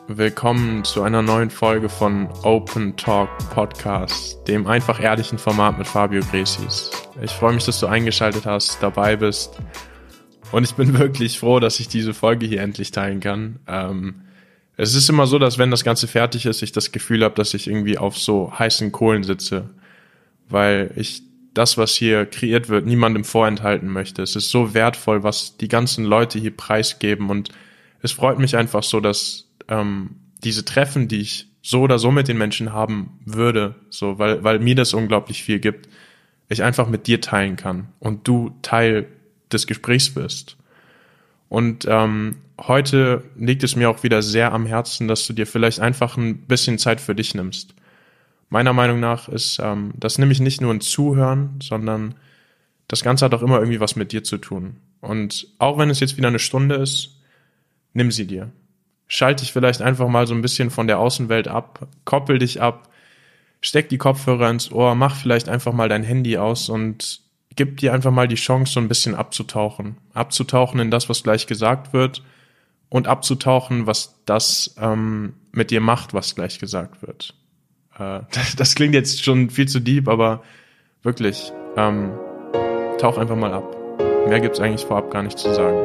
Willkommen zu einer neuen Folge von Open Talk Podcast, dem einfach ehrlichen Format mit Fabio Gresis. Ich freue mich, dass du eingeschaltet hast, dabei bist und ich bin wirklich froh, dass ich diese Folge hier endlich teilen kann. Es ist immer so, dass wenn das Ganze fertig ist, ich das Gefühl habe, dass ich irgendwie auf so heißen Kohlen sitze, weil ich das, was hier kreiert wird, niemandem vorenthalten möchte. Es ist so wertvoll, was die ganzen Leute hier preisgeben und es freut mich einfach so, dass diese Treffen, die ich so oder so mit den Menschen haben würde, so, weil mir das unglaublich viel gibt, ich einfach mit dir teilen kann und du Teil des Gesprächs bist. Und heute liegt es mir auch wieder sehr am Herzen, dass du dir vielleicht einfach ein bisschen Zeit für dich nimmst. Meiner Meinung nach ist das nämlich nicht nur ein Zuhören, sondern das Ganze hat auch immer irgendwie was mit dir zu tun. Und auch wenn es jetzt wieder eine Stunde ist, nimm sie dir. Schalt dich vielleicht einfach mal so ein bisschen von der Außenwelt ab, koppel dich ab, steck die Kopfhörer ins Ohr, mach vielleicht einfach mal dein Handy aus und gib dir einfach mal die Chance, so ein bisschen abzutauchen. Abzutauchen in das, was gleich gesagt wird und abzutauchen, was das mit dir macht, was gleich gesagt wird. Das klingt jetzt schon viel zu deep, aber wirklich, tauch einfach mal ab. Mehr gibt's eigentlich vorab gar nicht zu sagen.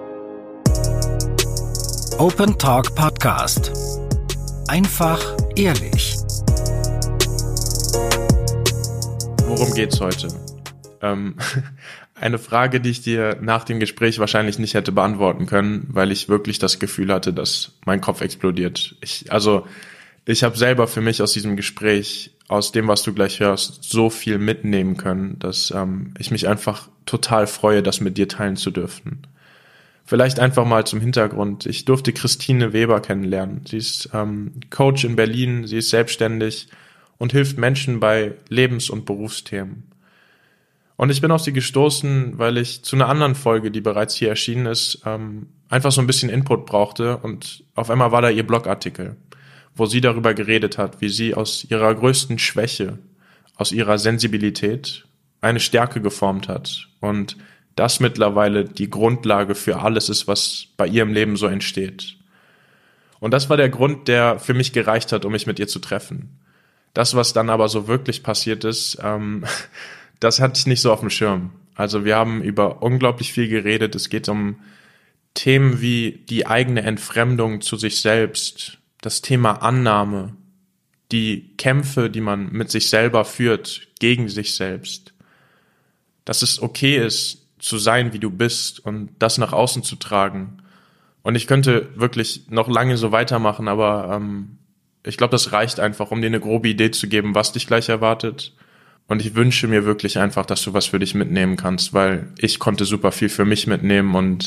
Open Talk Podcast. Einfach ehrlich. Worum geht's heute? Eine Frage, die ich dir nach dem Gespräch wahrscheinlich nicht hätte beantworten können, weil ich wirklich das Gefühl hatte, dass mein Kopf explodiert. Ich habe selber für mich aus diesem Gespräch, aus dem, was du gleich hörst, so viel mitnehmen können, dass ich mich einfach total freue, das mit dir teilen zu dürfen. Vielleicht einfach mal zum Hintergrund. Ich durfte Christine Weber kennenlernen. Sie ist Coach in Berlin, sie ist selbstständig und hilft Menschen bei Lebens- und Berufsthemen. Und ich bin auf sie gestoßen, weil ich zu einer anderen Folge, die bereits hier erschienen ist, einfach so ein bisschen Input brauchte und auf einmal war da ihr Blogartikel, wo sie darüber geredet hat, wie sie aus ihrer größten Schwäche, aus ihrer Sensibilität eine Stärke geformt hat und das mittlerweile die Grundlage für alles ist, was bei ihrem Leben so entsteht. Und das war der Grund, der für mich gereicht hat, um mich mit ihr zu treffen. Das, was dann aber so wirklich passiert ist, das hatte ich nicht so auf dem Schirm. Also wir haben über unglaublich viel geredet. Es geht um Themen wie die eigene Entfremdung zu sich selbst, das Thema Annahme, die Kämpfe, die man mit sich selber führt, gegen sich selbst. Dass es okay ist, zu sein, wie du bist und das nach außen zu tragen. Und ich könnte wirklich noch lange so weitermachen, aber ich glaube, das reicht einfach, um dir eine grobe Idee zu geben, was dich gleich erwartet. Und ich wünsche mir wirklich einfach, dass du was für dich mitnehmen kannst, weil ich konnte super viel für mich mitnehmen und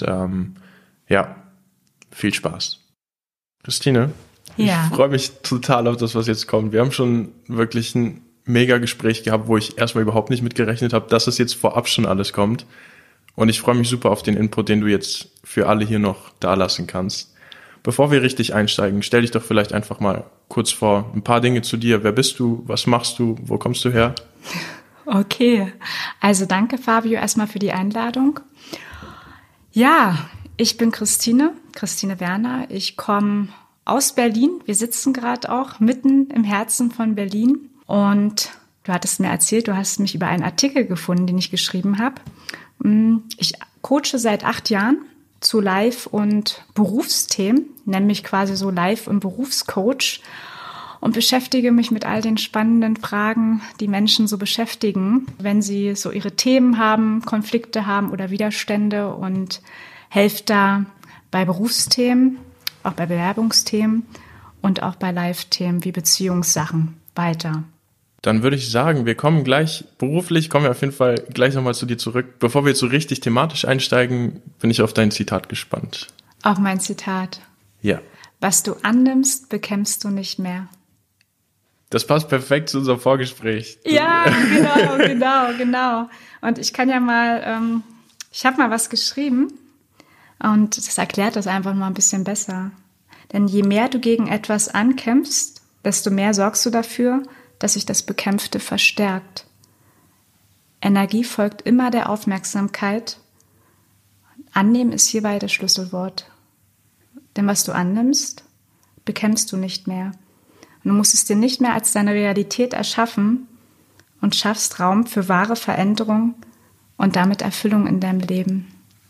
viel Spaß. Christine, ja. Ich freue mich total auf das, was jetzt kommt. Wir haben schon wirklich ein mega Gespräch gehabt, wo ich erstmal überhaupt nicht mit gerechnet habe, dass es jetzt vorab schon alles kommt. Und ich freue mich super auf den Input, den du jetzt für alle hier noch dalassen kannst. Bevor wir richtig einsteigen, stell dich doch vielleicht einfach mal kurz vor, ein paar Dinge zu dir. Wer bist du? Was machst du? Wo kommst du her? Okay, also danke Fabio erstmal für die Einladung. Ja, ich bin Christine Werner. Ich komme aus Berlin. Wir sitzen gerade auch mitten im Herzen von Berlin. Und du hattest mir erzählt, du hast mich über einen Artikel gefunden, den ich geschrieben habe. Ich coache seit 8 Jahren zu Life- und Berufsthemen, nenne mich quasi so Life- und Berufscoach und beschäftige mich mit all den spannenden Fragen, die Menschen so beschäftigen, wenn sie so ihre Themen haben, Konflikte haben oder Widerstände und helfe da bei Berufsthemen, auch bei Bewerbungsthemen und auch bei Life-Themen wie Beziehungssachen weiter. Dann würde ich sagen, wir kommen auf jeden Fall gleich nochmal zu dir zurück. Bevor wir jetzt so richtig thematisch einsteigen, bin ich auf dein Zitat gespannt. Auf mein Zitat? Ja. Was du annimmst, bekämpfst du nicht mehr. Das passt perfekt zu unserem Vorgespräch. Ja, genau. Und ich kann ja mal, ich habe mal was geschrieben und das erklärt das einfach mal ein bisschen besser. Denn je mehr du gegen etwas ankämpfst, desto mehr sorgst du dafür, dass sich das Bekämpfte verstärkt. Energie folgt immer der Aufmerksamkeit. Annehmen ist hierbei das Schlüsselwort. Denn was du annimmst, bekämpfst du nicht mehr. Und du musst es dir nicht mehr als deine Realität erschaffen und schaffst Raum für wahre Veränderung und damit Erfüllung in deinem Leben.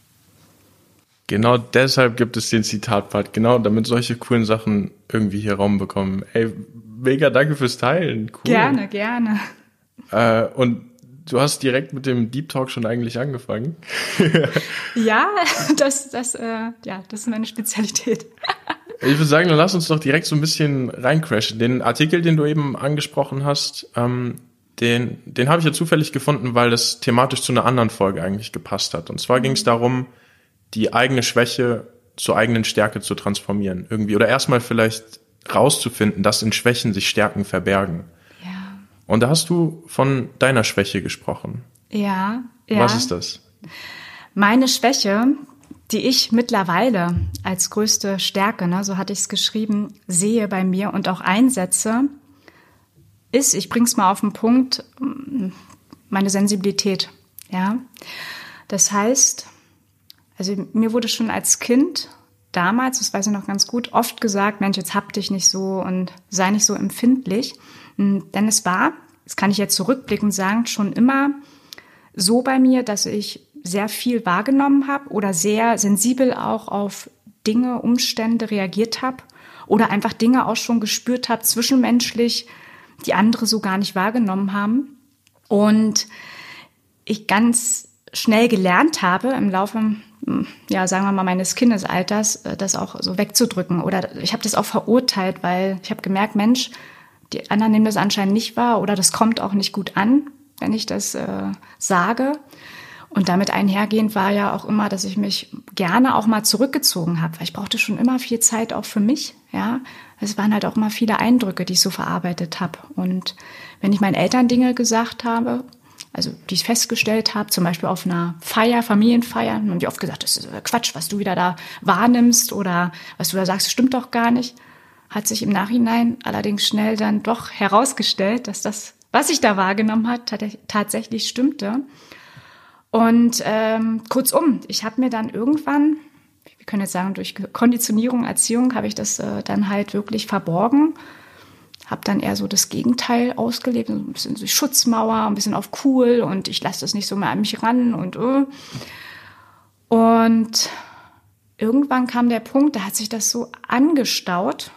Genau deshalb gibt es den Zitatpart, genau damit solche coolen Sachen irgendwie hier Raum bekommen. Ey, mega danke fürs Teilen. Cool. Gerne, gerne. Und du hast direkt mit dem Deep Talk schon eigentlich angefangen. Ja, das ist meine Spezialität. Ich würde sagen, dann lass uns doch direkt so ein bisschen reincrashen. Den Artikel, den du eben angesprochen hast, den habe ich ja zufällig gefunden, weil das thematisch zu einer anderen Folge eigentlich gepasst hat. Und zwar ging es darum, die eigene Schwäche zur eigenen Stärke zu transformieren irgendwie. Oder erstmal vielleicht rauszufinden, dass in Schwächen sich Stärken verbergen. Ja. Und da hast du von deiner Schwäche gesprochen. Ja. Was ist das? Meine Schwäche, die ich mittlerweile als größte Stärke, so hatte ich es geschrieben, sehe bei mir und auch einsetze, ist, ich bring's mal auf den Punkt, meine Sensibilität. Ja. Das heißt, also mir wurde schon als Kind damals, das weiß ich noch ganz gut, oft gesagt, Mensch, jetzt hab dich nicht so und sei nicht so empfindlich. Denn es war, das kann ich jetzt zurückblickend sagen, schon immer so bei mir, dass ich sehr viel wahrgenommen habe oder sehr sensibel auch auf Dinge, Umstände reagiert habe oder einfach Dinge auch schon gespürt habe, zwischenmenschlich, die andere so gar nicht wahrgenommen haben. Und ich ganz schnell gelernt habe im Laufe, sagen wir mal, meines Kindesalters, das auch so wegzudrücken. Oder ich habe das auch verurteilt, weil ich habe gemerkt, Mensch, die anderen nehmen das anscheinend nicht wahr oder das kommt auch nicht gut an, wenn ich das sage. Und damit einhergehend war ja auch immer, dass ich mich gerne auch mal zurückgezogen habe, weil ich brauchte schon immer viel Zeit auch für mich. Ja, es waren halt auch immer viele Eindrücke, die ich so verarbeitet habe. Und wenn ich meinen Eltern Dinge gesagt habe, also die ich festgestellt habe, zum Beispiel auf einer Feier, Familienfeier, haben die oft gesagt, das ist Quatsch, was du wieder da wahrnimmst oder was du da sagst, stimmt doch gar nicht. Hat sich im Nachhinein allerdings schnell dann doch herausgestellt, dass das, was ich da wahrgenommen habe, tatsächlich stimmte. Und kurzum, ich habe mir dann irgendwann, wir können jetzt sagen, durch Konditionierung, Erziehung, habe ich das dann halt wirklich verborgen. Habe dann eher so das Gegenteil ausgelebt, so ein bisschen so Schutzmauer, ein bisschen auf cool und ich lasse das nicht so mehr an mich ran und irgendwann kam der Punkt, da hat sich das so angestaut,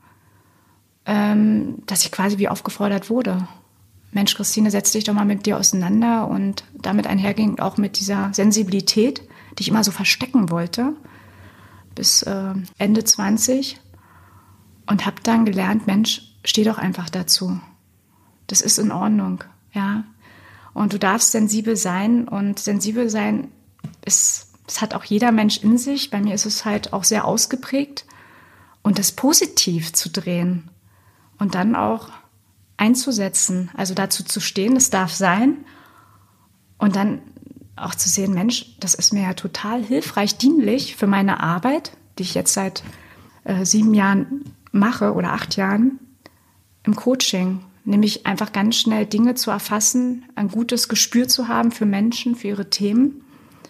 dass ich quasi wie aufgefordert wurde. Mensch, Christine, setz dich doch mal mit dir auseinander und damit einherging auch mit dieser Sensibilität, die ich immer so verstecken wollte, bis Ende 20 und habe dann gelernt, Mensch, steh doch einfach dazu. Das ist in Ordnung, ja. Und du darfst sensibel sein und sensibel sein es hat auch jeder Mensch in sich. Bei mir ist es halt auch sehr ausgeprägt und das positiv zu drehen und dann auch einzusetzen, also dazu zu stehen, es darf sein und dann auch zu sehen, Mensch, das ist mir ja total hilfreich, dienlich für meine Arbeit, die ich jetzt seit 7 Jahren mache oder 8 Jahren im Coaching, nämlich einfach ganz schnell Dinge zu erfassen, ein gutes Gespür zu haben für Menschen, für ihre Themen.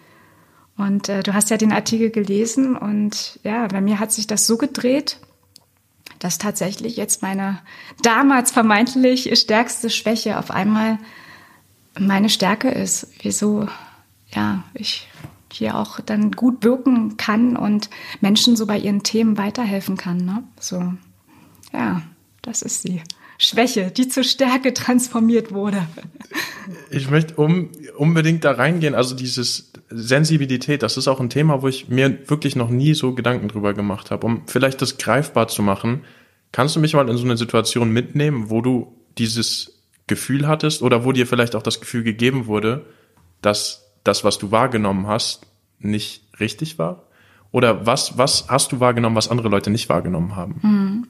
Und du hast ja den Artikel gelesen und ja, bei mir hat sich das so gedreht, dass tatsächlich jetzt meine damals vermeintlich stärkste Schwäche auf einmal meine Stärke ist. Wieso ich hier auch dann gut wirken kann und Menschen so bei ihren Themen weiterhelfen kann. Ne? So, ja, das ist die Schwäche, die zur Stärke transformiert wurde. Ich möchte unbedingt da reingehen. Also dieses Sensibilität, das ist auch ein Thema, wo ich mir wirklich noch nie so Gedanken drüber gemacht habe. Um vielleicht das greifbar zu machen, kannst du mich mal in so eine Situation mitnehmen, wo du dieses Gefühl hattest oder wo dir vielleicht auch das Gefühl gegeben wurde, dass das, was du wahrgenommen hast, nicht richtig war? Oder was hast du wahrgenommen, was andere Leute nicht wahrgenommen haben?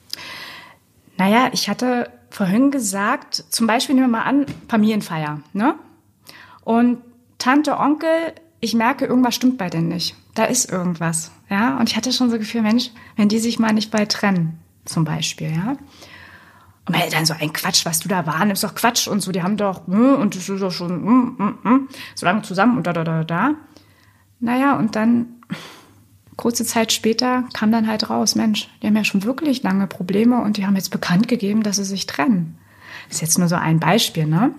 Naja, ich hatte vorhin gesagt, zum Beispiel nehmen wir mal an, Familienfeier, ne? Und Tante, Onkel, ich merke, irgendwas stimmt bei denen nicht. Da ist irgendwas, ja? Und ich hatte schon so Gefühl, Mensch, wenn die sich mal nicht bald trennen, zum Beispiel, ja? Und meine Eltern so, ein Quatsch, was du da wahrnimmst, doch Quatsch und so, die haben doch, und das ist doch schon, so lange zusammen und da. Naja, und dann kurze Zeit später kam dann halt raus, Mensch, die haben ja schon wirklich lange Probleme und die haben jetzt bekannt gegeben, dass sie sich trennen. Das ist jetzt nur so ein Beispiel, ne?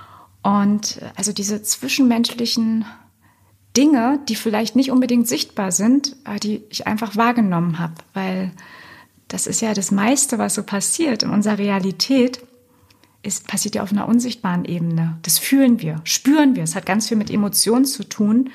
Und also diese zwischenmenschlichen Dinge, die vielleicht nicht unbedingt sichtbar sind, die ich einfach wahrgenommen habe, weil das ist ja das meiste, was so passiert in unserer Realität, passiert ja auf einer unsichtbaren Ebene. Das fühlen wir, spüren wir. Es hat ganz viel mit Emotionen zu tun.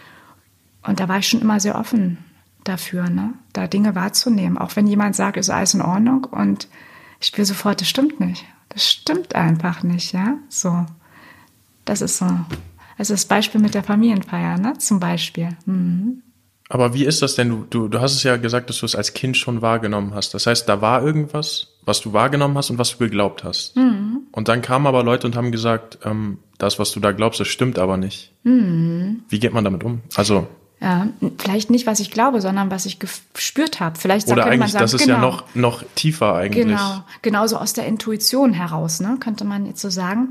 Und da war ich schon immer sehr offen dafür, ne? Da Dinge wahrzunehmen. Auch wenn jemand sagt, ist alles in Ordnung und ich spüre sofort, das stimmt nicht. Das stimmt einfach nicht, ja? So. Das ist so. Also das Beispiel mit der Familienfeier, ne? Zum Beispiel. Mhm. Aber wie ist das denn? Du hast es ja gesagt, dass du es als Kind schon wahrgenommen hast. Das heißt, da war irgendwas, was du wahrgenommen hast und was du geglaubt hast. Mhm. Und dann kamen aber Leute und haben gesagt, das, was du da glaubst, das stimmt aber nicht. Mhm. Wie geht man damit um? Also ja, vielleicht nicht, was ich glaube, sondern was ich gespürt habe. Vielleicht oder könnte eigentlich, man sagen, das ist genau, ja noch tiefer eigentlich. Genau so aus der Intuition heraus, ne, könnte man jetzt so sagen.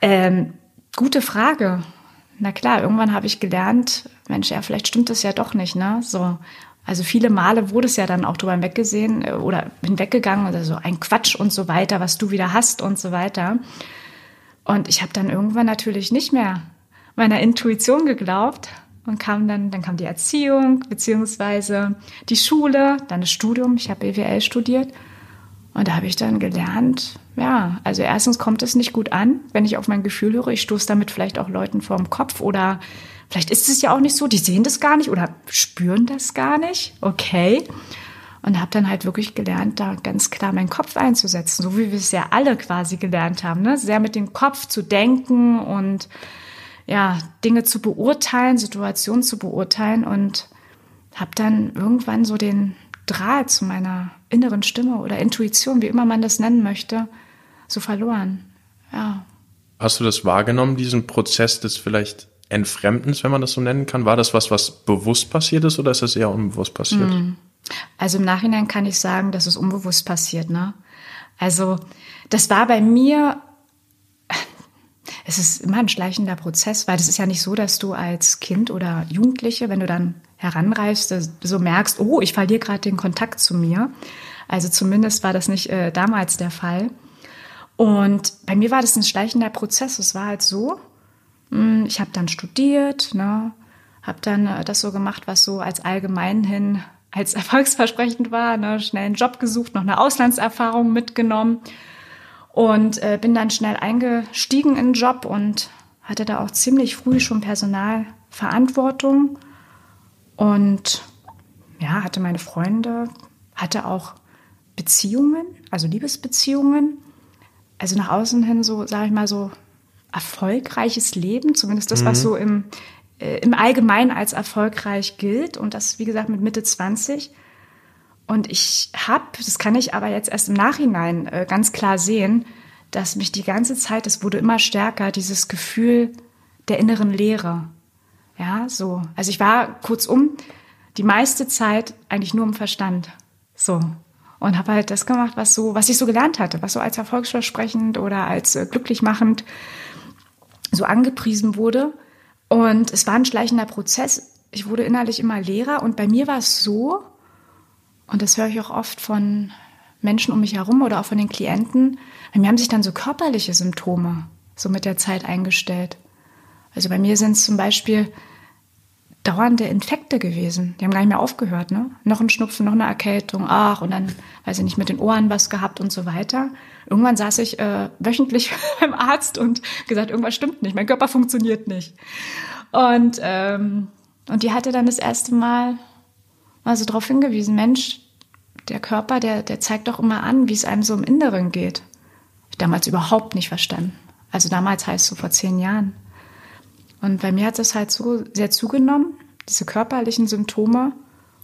Gute Frage. Na klar, irgendwann habe ich gelernt, Mensch, ja, vielleicht stimmt das ja doch nicht, ne? So, also viele Male wurde es ja dann auch drüber hinweggesehen oder hinweggegangen oder so ein Quatsch und so weiter, was du wieder hast und so weiter. Und ich habe dann irgendwann natürlich nicht mehr meiner Intuition geglaubt und dann kam die Erziehung beziehungsweise die Schule, dann das Studium. Ich habe BWL studiert und da habe ich dann gelernt, ja, also erstens kommt es nicht gut an, wenn ich auf mein Gefühl höre. Ich stoße damit vielleicht auch Leuten vor den Kopf oder vielleicht ist es ja auch nicht so, die sehen das gar nicht oder spüren das gar nicht. Okay. Und habe dann halt wirklich gelernt, da ganz klar meinen Kopf einzusetzen, so wie wir es ja alle quasi gelernt haben, ne? Sehr mit dem Kopf zu denken und ja, Dinge zu beurteilen, Situationen zu beurteilen und habe dann irgendwann so den Draht zu meiner inneren Stimme oder Intuition, wie immer man das nennen möchte, so verloren. Ja. Hast du das wahrgenommen, diesen Prozess des vielleicht Entfremdens, wenn man das so nennen kann? War das was bewusst passiert ist oder ist das eher unbewusst passiert? Also im Nachhinein kann ich sagen, dass es unbewusst passiert, ne? Also das war bei mir, es ist immer ein schleichender Prozess, weil das ist ja nicht so, dass du als Kind oder Jugendliche, wenn du dann heranreifst, so merkst, oh, ich verliere gerade den Kontakt zu mir. Also zumindest war das nicht damals der Fall. Und bei mir war das ein schleichender Prozess. Es war halt so, ich habe dann studiert, ne, habe dann das so gemacht, was so als allgemein hin als erfolgsversprechend war, ne, schnell einen Job gesucht, noch eine Auslandserfahrung mitgenommen und bin dann schnell eingestiegen in den Job und hatte da auch ziemlich früh schon Personalverantwortung und ja, hatte meine Freunde, hatte auch Beziehungen, also Liebesbeziehungen, also nach außen hin so, sage ich mal, so erfolgreiches Leben, zumindest das, was so im Allgemeinen als erfolgreich gilt und das, wie gesagt, mit Mitte 20. Und das kann ich aber jetzt erst im Nachhinein ganz klar sehen, dass mich die ganze Zeit, es wurde immer stärker, dieses Gefühl der inneren Leere. Ja, so. Also ich war kurzum die meiste Zeit eigentlich nur im Verstand. So. Und habe halt das gemacht, was ich so gelernt hatte, was so als erfolgsversprechend oder als glücklich machend so angepriesen wurde. Und es war ein schleichender Prozess. Ich wurde innerlich immer leerer. Und bei mir war es so, und das höre ich auch oft von Menschen um mich herum oder auch von den Klienten, bei mir haben sich dann so körperliche Symptome so mit der Zeit eingestellt. Also bei mir sind es zum Beispiel dauernde Infekte gewesen. Die haben gar nicht mehr aufgehört, ne? Noch ein Schnupfen, noch eine Erkältung, und dann, weiß ich nicht, mit den Ohren was gehabt und so weiter. Irgendwann saß ich wöchentlich beim Arzt und gesagt, irgendwas stimmt nicht, mein Körper funktioniert nicht. Und die hatte dann das erste Mal so darauf hingewiesen, Mensch, der Körper, der zeigt doch immer an, wie es einem so im Inneren geht. Hab ich damals überhaupt nicht verstanden. Also damals heißt so vor 10 Jahren. Und bei mir hat es halt so sehr zugenommen, diese körperlichen Symptome,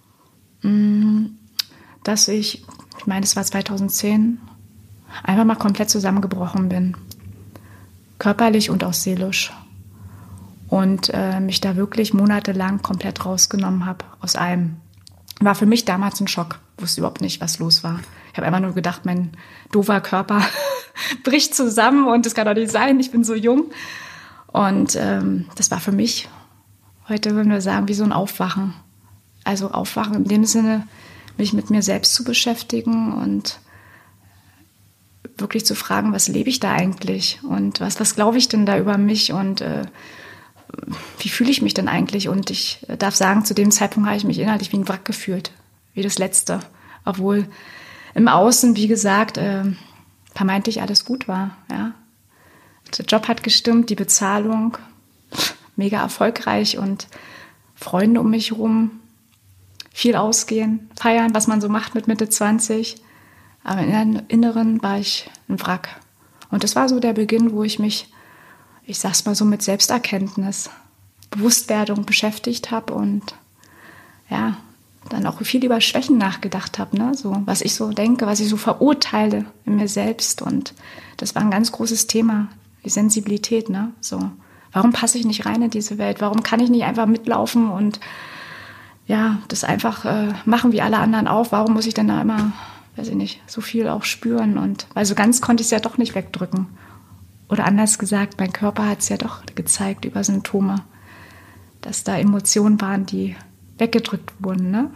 dass ich meine, es war 2010, einfach mal komplett zusammengebrochen bin. Körperlich und auch seelisch. Und mich da wirklich monatelang komplett rausgenommen habe aus allem. War für mich damals ein Schock. Wusste überhaupt nicht, was los war. Ich habe einfach nur gedacht, mein doofer Körper bricht zusammen und das kann doch nicht sein, ich bin so jung. Und das war für mich, heute würden wir sagen, wie so ein Aufwachen. Also aufwachen in dem Sinne, mich mit mir selbst zu beschäftigen und wirklich zu fragen, was lebe ich da eigentlich und was glaube ich denn da über mich und wie fühle ich mich denn eigentlich? Und ich darf sagen, zu dem Zeitpunkt habe ich mich innerlich wie ein Wrack gefühlt, wie das Letzte. Obwohl im Außen, wie gesagt, vermeintlich alles gut war. Ja. Der Job hat gestimmt, die Bezahlung, mega erfolgreich und Freunde um mich herum, viel ausgehen, feiern, was man so macht mit Mitte 20. Aber im Inneren war ich ein Wrack. Und das war so der Beginn, wo ich mich, ich sag's mal so, mit Selbsterkenntnis, Bewusstwerdung beschäftigt habe und ja, dann auch viel über Schwächen nachgedacht habe, ne? So, was ich so denke, was ich so verurteile in mir selbst. Und das war ein ganz großes Thema, die Sensibilität, ne? So, warum passe ich nicht rein in diese Welt? Warum kann ich nicht einfach mitlaufen und ja, das einfach machen wie alle anderen auch? Warum muss ich denn da immer, weiß ich nicht, so viel auch spüren? Und weil so ganz konnte ich es ja doch nicht wegdrücken. Oder anders gesagt, mein Körper hat es ja doch gezeigt über Symptome, dass da Emotionen waren, die weggedrückt wurden, ne?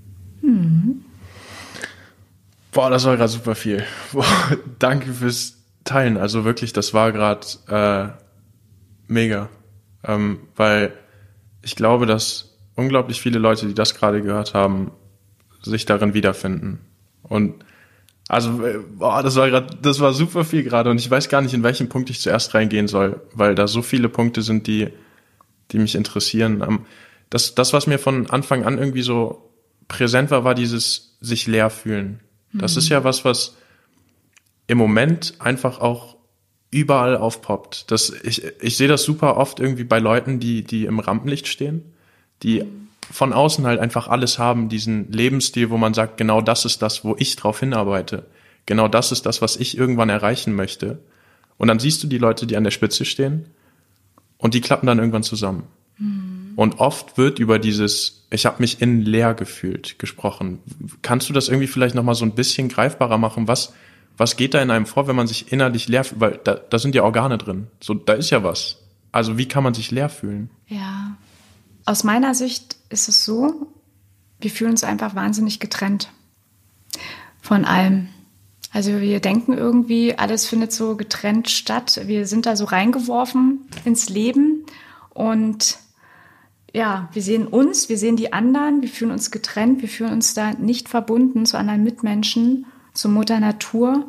Boah, das war gerade super viel. Boah, danke fürs Teilen. Also wirklich, das war gerade mega. Weil ich glaube, dass unglaublich viele Leute, die das gerade gehört haben, sich darin wiederfinden. Und also, boah, das war super viel gerade und ich weiß gar nicht, in welchen Punkt ich zuerst reingehen soll, weil da so viele Punkte sind, die mich interessieren. Das, was mir von Anfang an irgendwie so präsent war dieses sich leer fühlen. Das ist ja was im Moment einfach auch überall aufpoppt. Ich sehe das super oft irgendwie bei Leuten, die im Rampenlicht stehen, die von außen halt einfach alles haben, diesen Lebensstil, wo man sagt, genau das ist das, wo ich drauf hinarbeite. Genau das ist das, was ich irgendwann erreichen möchte. Und dann siehst du die Leute, die an der Spitze stehen und die klappen dann irgendwann zusammen. Und oft wird über dieses, ich habe mich innen leer gefühlt, gesprochen. Kannst du das irgendwie vielleicht nochmal so ein bisschen greifbarer machen? Was geht da in einem vor, wenn man sich innerlich leer fühlt? Weil da sind ja Organe drin. So, da ist ja was. Also wie kann man sich leer fühlen? Ja, aus meiner Sicht ist es so, wir fühlen uns einfach wahnsinnig getrennt von allem. Also wir denken irgendwie, alles findet so getrennt statt. Wir sind da so reingeworfen ins Leben und ja, wir sehen uns, wir sehen die anderen, wir fühlen uns getrennt, wir fühlen uns da nicht verbunden zu anderen Mitmenschen, zur Mutter Natur.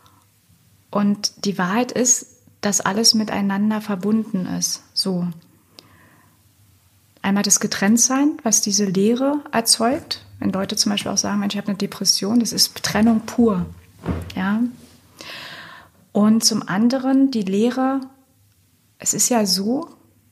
Und die Wahrheit ist, dass alles miteinander verbunden ist. So. Einmal das Getrenntsein, was diese Leere erzeugt. Wenn Leute zum Beispiel auch sagen, Mensch, ich habe eine Depression, das ist Trennung pur. Ja. Und zum anderen die Leere, es ist ja so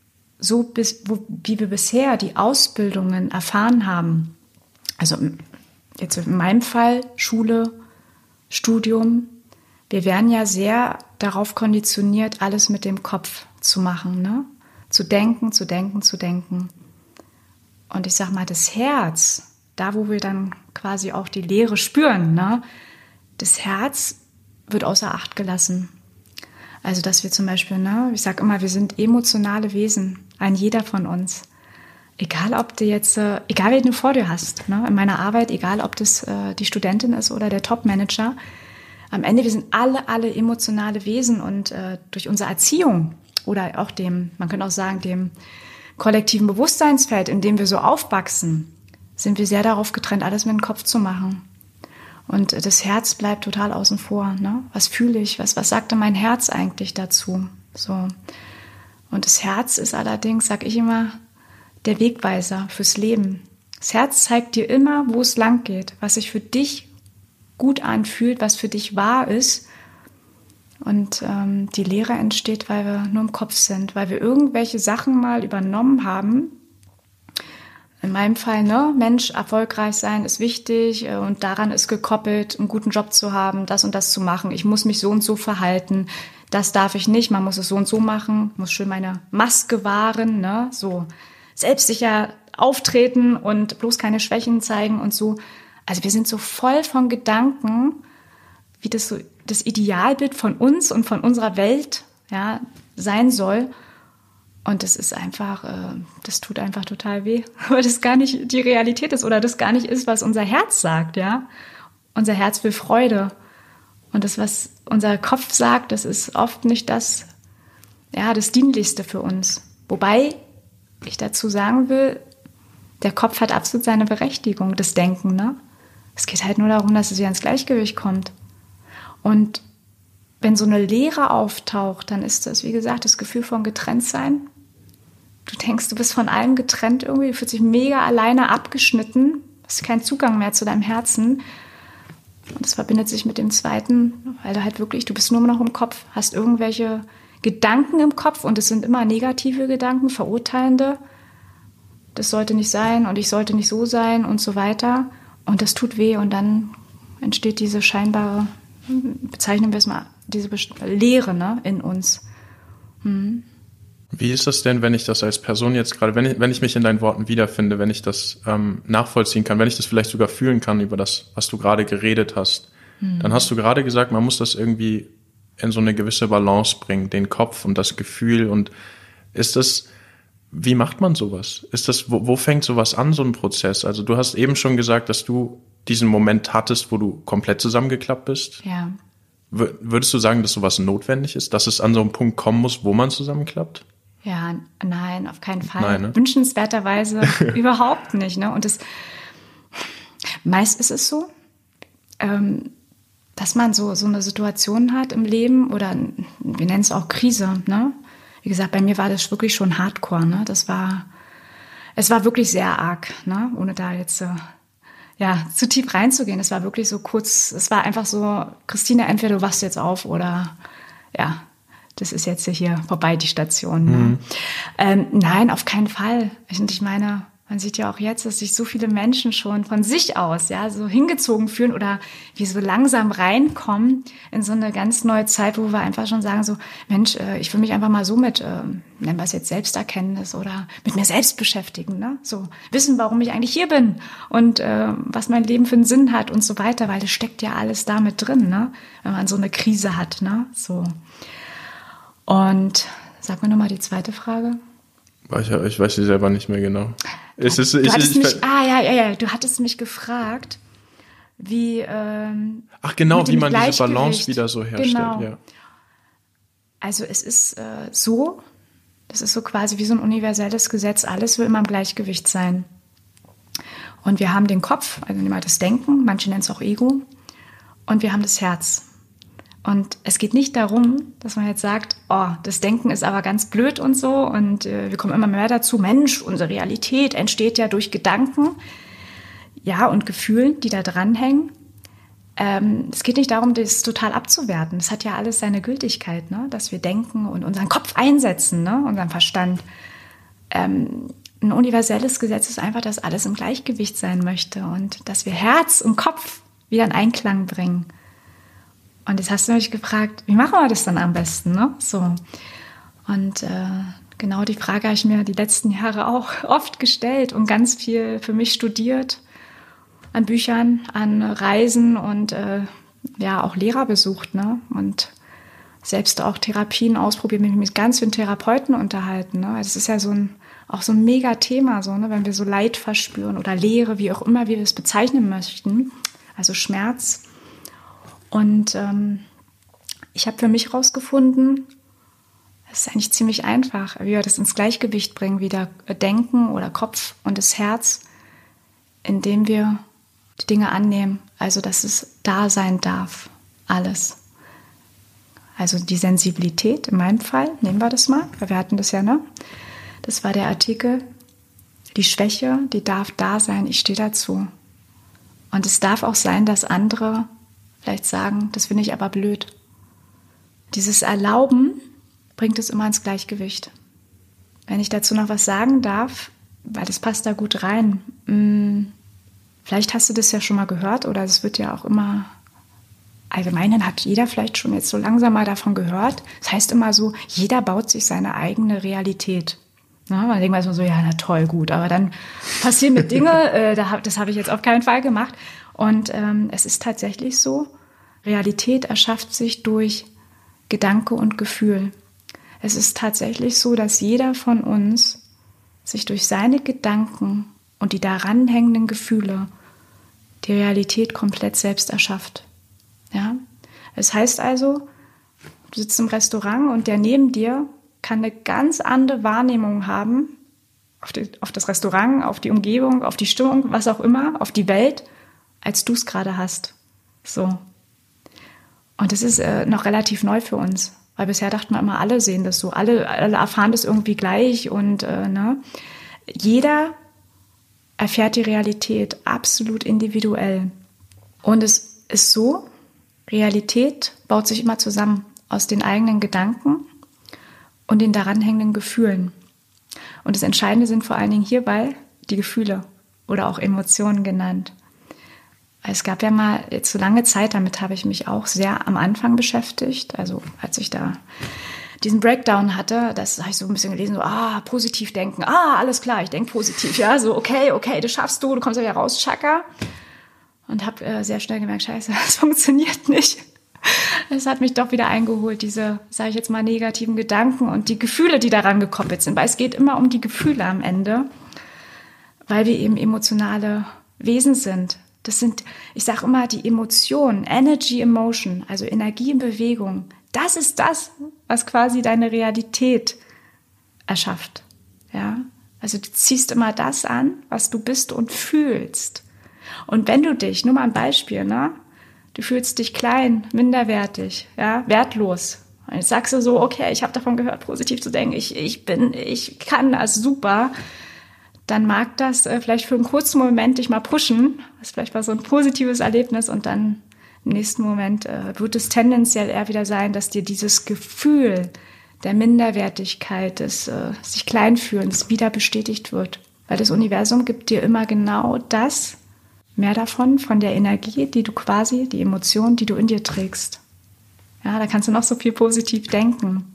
wie wir bisher die Ausbildungen erfahren haben. Also jetzt in meinem Fall Schule, Studium. Wir werden ja sehr darauf konditioniert, alles mit dem Kopf zu machen, ne? Zu denken, zu denken, zu denken. Und ich sag mal, das Herz, da wo wir dann quasi auch die Leere spüren, ne? Das Herz wird außer Acht gelassen. Also dass wir zum Beispiel, ne, ich sage immer, wir sind emotionale Wesen, ein jeder von uns. Egal ob du jetzt, egal wen du vor dir hast, ne, in meiner Arbeit, egal ob das die Studentin ist oder der Top-Manager, am Ende, wir sind alle emotionale Wesen und durch unsere Erziehung oder auch man könnte auch sagen, dem kollektiven Bewusstseinsfeld, in dem wir so aufwachsen, sind wir sehr darauf getrennt, alles mit dem Kopf zu machen. Und das Herz bleibt total außen vor. Ne? Was fühle ich? Was sagte mein Herz eigentlich dazu? So. Und das Herz ist allerdings, sag ich immer, der Wegweiser fürs Leben. Das Herz zeigt dir immer, wo es lang geht, was sich für dich gut anfühlt, was für dich wahr ist. Und die Leere entsteht, weil wir nur im Kopf sind, weil wir irgendwelche Sachen mal übernommen haben. In meinem Fall, ne, Mensch, erfolgreich sein ist wichtig und daran ist gekoppelt, einen guten Job zu haben, das und das zu machen. Ich muss mich so und so verhalten. Das darf ich nicht, man muss es so und so machen, muss schön meine Maske wahren, ne, so selbstsicher auftreten und bloß keine Schwächen zeigen und so. Also wir sind so voll von Gedanken, wie das so das Idealbild von uns und von unserer Welt, ja, sein soll. Und das ist einfach, das tut einfach total weh, weil das gar nicht die Realität ist oder das gar nicht ist, was unser Herz sagt, ja. Unser Herz will Freude. Und das, was unser Kopf sagt, das ist oft nicht das Dienlichste für uns. Wobei ich dazu sagen will, der Kopf hat absolut seine Berechtigung, das Denken, ne? Es geht halt nur darum, dass es wieder ins Gleichgewicht kommt. Und wenn so eine Leere auftaucht, dann ist das, wie gesagt, das Gefühl von Getrenntsein. Du denkst, du bist von allem getrennt irgendwie, du fühlst dich mega alleine abgeschnitten, hast keinen Zugang mehr zu deinem Herzen. Und das verbindet sich mit dem zweiten, weil du halt wirklich, du bist nur noch im Kopf, hast irgendwelche Gedanken im Kopf und es sind immer negative Gedanken, verurteilende. Das sollte nicht sein und ich sollte nicht so sein und so weiter. Und das tut weh und dann entsteht diese scheinbare, bezeichnen wir es mal, diese Leere, ne, in uns. Wie ist das denn, wenn ich das als Person jetzt gerade, wenn ich mich in deinen Worten wiederfinde, wenn ich das nachvollziehen kann, wenn ich das vielleicht sogar fühlen kann über das, was du gerade geredet hast, dann hast du gerade gesagt, man muss das irgendwie in so eine gewisse Balance bringen, den Kopf und das Gefühl. Und wie macht man sowas? Wo fängt sowas an, so ein Prozess? Also du hast eben schon gesagt, dass du diesen Moment hattest, wo du komplett zusammengeklappt bist. Ja. Würdest du sagen, dass sowas notwendig ist, dass es an so einen Punkt kommen muss, wo man zusammenklappt? Ja, nein, auf keinen Fall. Nein, ne? Wünschenswerterweise überhaupt nicht. Ne? Und meist ist es so, dass man so eine Situation hat im Leben oder wir nennen es auch Krise. Ne? Wie gesagt, bei mir war das wirklich schon Hardcore. Ne? Es war wirklich sehr arg, ne? Ohne da jetzt zu tief reinzugehen. Es war wirklich so kurz, es war einfach so, Christine, entweder du wachst jetzt auf oder ja, das ist jetzt hier vorbei, die Station. Ne? Nein, auf keinen Fall. Ich meine, man sieht ja auch jetzt, dass sich so viele Menschen schon von sich aus so hingezogen fühlen oder wie so langsam reinkommen in so eine ganz neue Zeit, wo wir einfach schon sagen so, Mensch, ich will mich einfach mal so mit, nennen wir es jetzt Selbsterkenntnis oder mit mir selbst beschäftigen, ne? So wissen, warum ich eigentlich hier bin und was mein Leben für einen Sinn hat und so weiter, weil das steckt ja alles da mit drin, ne? Wenn man so eine Krise hat, ne? So. Und sag mir nochmal die zweite Frage. Ich weiß sie selber nicht mehr genau. Du hattest mich gefragt, wie wie man diese Balance wieder so herstellt. Genau. Ja. Also es ist das ist so quasi wie so ein universelles Gesetz, alles will immer im Gleichgewicht sein. Und wir haben den Kopf, also nehmen wir das Denken, manche nennen es auch Ego, und wir haben das Herz. Und es geht nicht darum, dass man jetzt sagt, oh, das Denken ist aber ganz blöd und so und wir kommen immer mehr dazu, Mensch, unsere Realität entsteht ja durch Gedanken, und Gefühlen, die da dranhängen. Es geht nicht darum, das total abzuwerten. Das hat ja alles seine Gültigkeit, ne? Dass wir denken und unseren Kopf einsetzen, ne? Unseren Verstand. Ein universelles Gesetz ist einfach, dass alles im Gleichgewicht sein möchte und dass wir Herz und Kopf wieder in Einklang bringen. Und jetzt hast du mich gefragt, wie machen wir das dann am besten, ne? So. Und genau die Frage habe ich mir die letzten Jahre auch oft gestellt und ganz viel für mich studiert, an Büchern, an Reisen und auch Lehrer besucht, ne? Und selbst auch Therapien ausprobiert, mich mit ganz vielen Therapeuten unterhalten, ne? Das ist ja auch so ein Mega-Thema, so, ne? Wenn wir so Leid verspüren oder Leere, wie auch immer wir es bezeichnen möchten, also Schmerz. Und ich habe für mich herausgefunden, es ist eigentlich ziemlich einfach, wie wir das ins Gleichgewicht bringen, wieder Denken oder Kopf und das Herz, indem wir die Dinge annehmen, also dass es da sein darf, alles. Also die Sensibilität, in meinem Fall, nehmen wir das mal, weil wir hatten das ja, ne? Das war der Artikel, die Schwäche, die darf da sein, ich stehe dazu. Und es darf auch sein, dass andere vielleicht sagen, das finde ich aber blöd. Dieses Erlauben bringt es immer ins Gleichgewicht. Wenn ich dazu noch was sagen darf, weil das passt da gut rein. Vielleicht hast du das ja schon mal gehört oder es wird ja auch immer, allgemein hat jeder vielleicht schon jetzt so langsam mal davon gehört. Das heißt immer so, jeder baut sich seine eigene Realität. Na, man denkt mal so, ja, na toll, gut, aber dann passieren mir Dinge, das habe ich jetzt auf keinen Fall gemacht. Und es ist tatsächlich so, Realität erschafft sich durch Gedanke und Gefühl. es ist tatsächlich so, dass jeder von uns sich durch seine Gedanken und die daran hängenden Gefühle die Realität komplett selbst erschafft. Ja? Es heißt also, du sitzt im Restaurant und der neben dir kann eine ganz andere Wahrnehmung haben auf das Restaurant, auf die Umgebung, auf die Stimmung, was auch immer, auf die Welt, als du es gerade hast. So. Und das ist noch relativ neu für uns, weil bisher dachten wir immer, alle sehen das so, alle erfahren das irgendwie gleich und jeder erfährt die Realität absolut individuell. Und es ist so, Realität baut sich immer zusammen aus den eigenen Gedanken und den daran hängenden Gefühlen. Und das Entscheidende sind vor allen Dingen hierbei die Gefühle oder auch Emotionen genannt. Es gab ja mal jetzt so lange Zeit, damit habe ich mich auch sehr am Anfang beschäftigt, also als ich da diesen Breakdown hatte, das habe ich so ein bisschen gelesen, so, positiv denken, alles klar, ich denke positiv, ja, so, okay, das schaffst du kommst ja wieder raus, Chaka. Und habe sehr schnell gemerkt, scheiße, das funktioniert nicht. Es hat mich doch wieder eingeholt, diese, sage ich jetzt mal, negativen Gedanken und die Gefühle, die daran gekoppelt sind, weil es geht immer um die Gefühle am Ende, weil wir eben emotionale Wesen sind. Das sind, ich sage immer, die Emotionen, Energy Emotion, also Energie in Bewegung. Das ist das, was quasi deine Realität erschafft. Ja? Also du ziehst immer das an, was du bist und fühlst. Und wenn du dich, nur mal ein Beispiel, ne? Du fühlst dich klein, minderwertig, ja, wertlos. Und jetzt sagst du so, okay, ich habe davon gehört, positiv zu denken, ich kann das super. Dann mag das vielleicht für einen kurzen Moment dich mal pushen. Das ist vielleicht mal so ein positives Erlebnis und dann im nächsten Moment wird es tendenziell eher wieder sein, dass dir dieses Gefühl der Minderwertigkeit, des sich kleinfühlens wieder bestätigt wird. Weil das Universum gibt dir immer genau das, mehr davon, von der Energie, die du quasi, die Emotion, die du in dir trägst. Ja, da kannst du noch so viel positiv denken.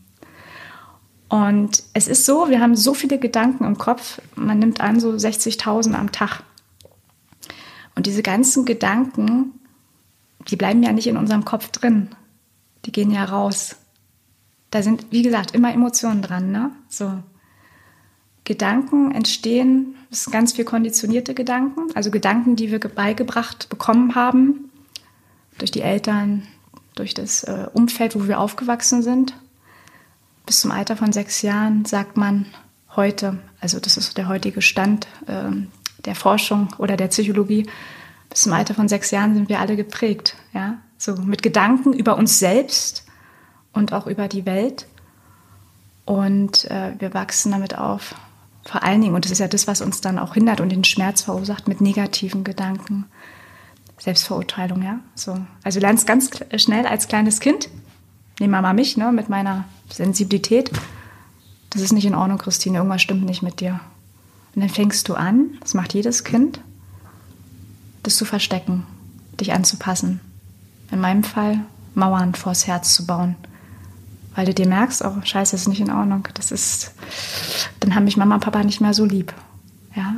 Und es ist so, wir haben so viele Gedanken im Kopf, man nimmt an so 60.000 am Tag. Und diese ganzen Gedanken, die bleiben ja nicht in unserem Kopf drin. Die gehen ja raus. Da sind, wie gesagt, immer Emotionen dran, ne? So. Gedanken entstehen, das sind ganz viel konditionierte Gedanken, also Gedanken, die wir beigebracht bekommen haben, durch die Eltern, durch das Umfeld, wo wir aufgewachsen sind. Bis zum Alter von 6 Jahren sagt man heute, also das ist der heutige Stand der Forschung oder der Psychologie, bis zum Alter von 6 Jahren sind wir alle geprägt, ja, so mit Gedanken über uns selbst und auch über die Welt. Und wir wachsen damit auf. Vor allen Dingen, und das ist ja das, was uns dann auch hindert und den Schmerz verursacht, mit negativen Gedanken. Selbstverurteilung, ja. So. Also du lernst ganz schnell als kleines Kind, nehmen wir mal mich, ne, mit meiner Sensibilität, das ist nicht in Ordnung, Christine, irgendwas stimmt nicht mit dir. Und dann fängst du an, das macht jedes Kind, das zu verstecken, dich anzupassen. In meinem Fall Mauern vors Herz zu bauen. Weil du dir merkst, oh scheiße, das ist nicht in Ordnung. Dann haben mich Mama und Papa nicht mehr so lieb. Ja?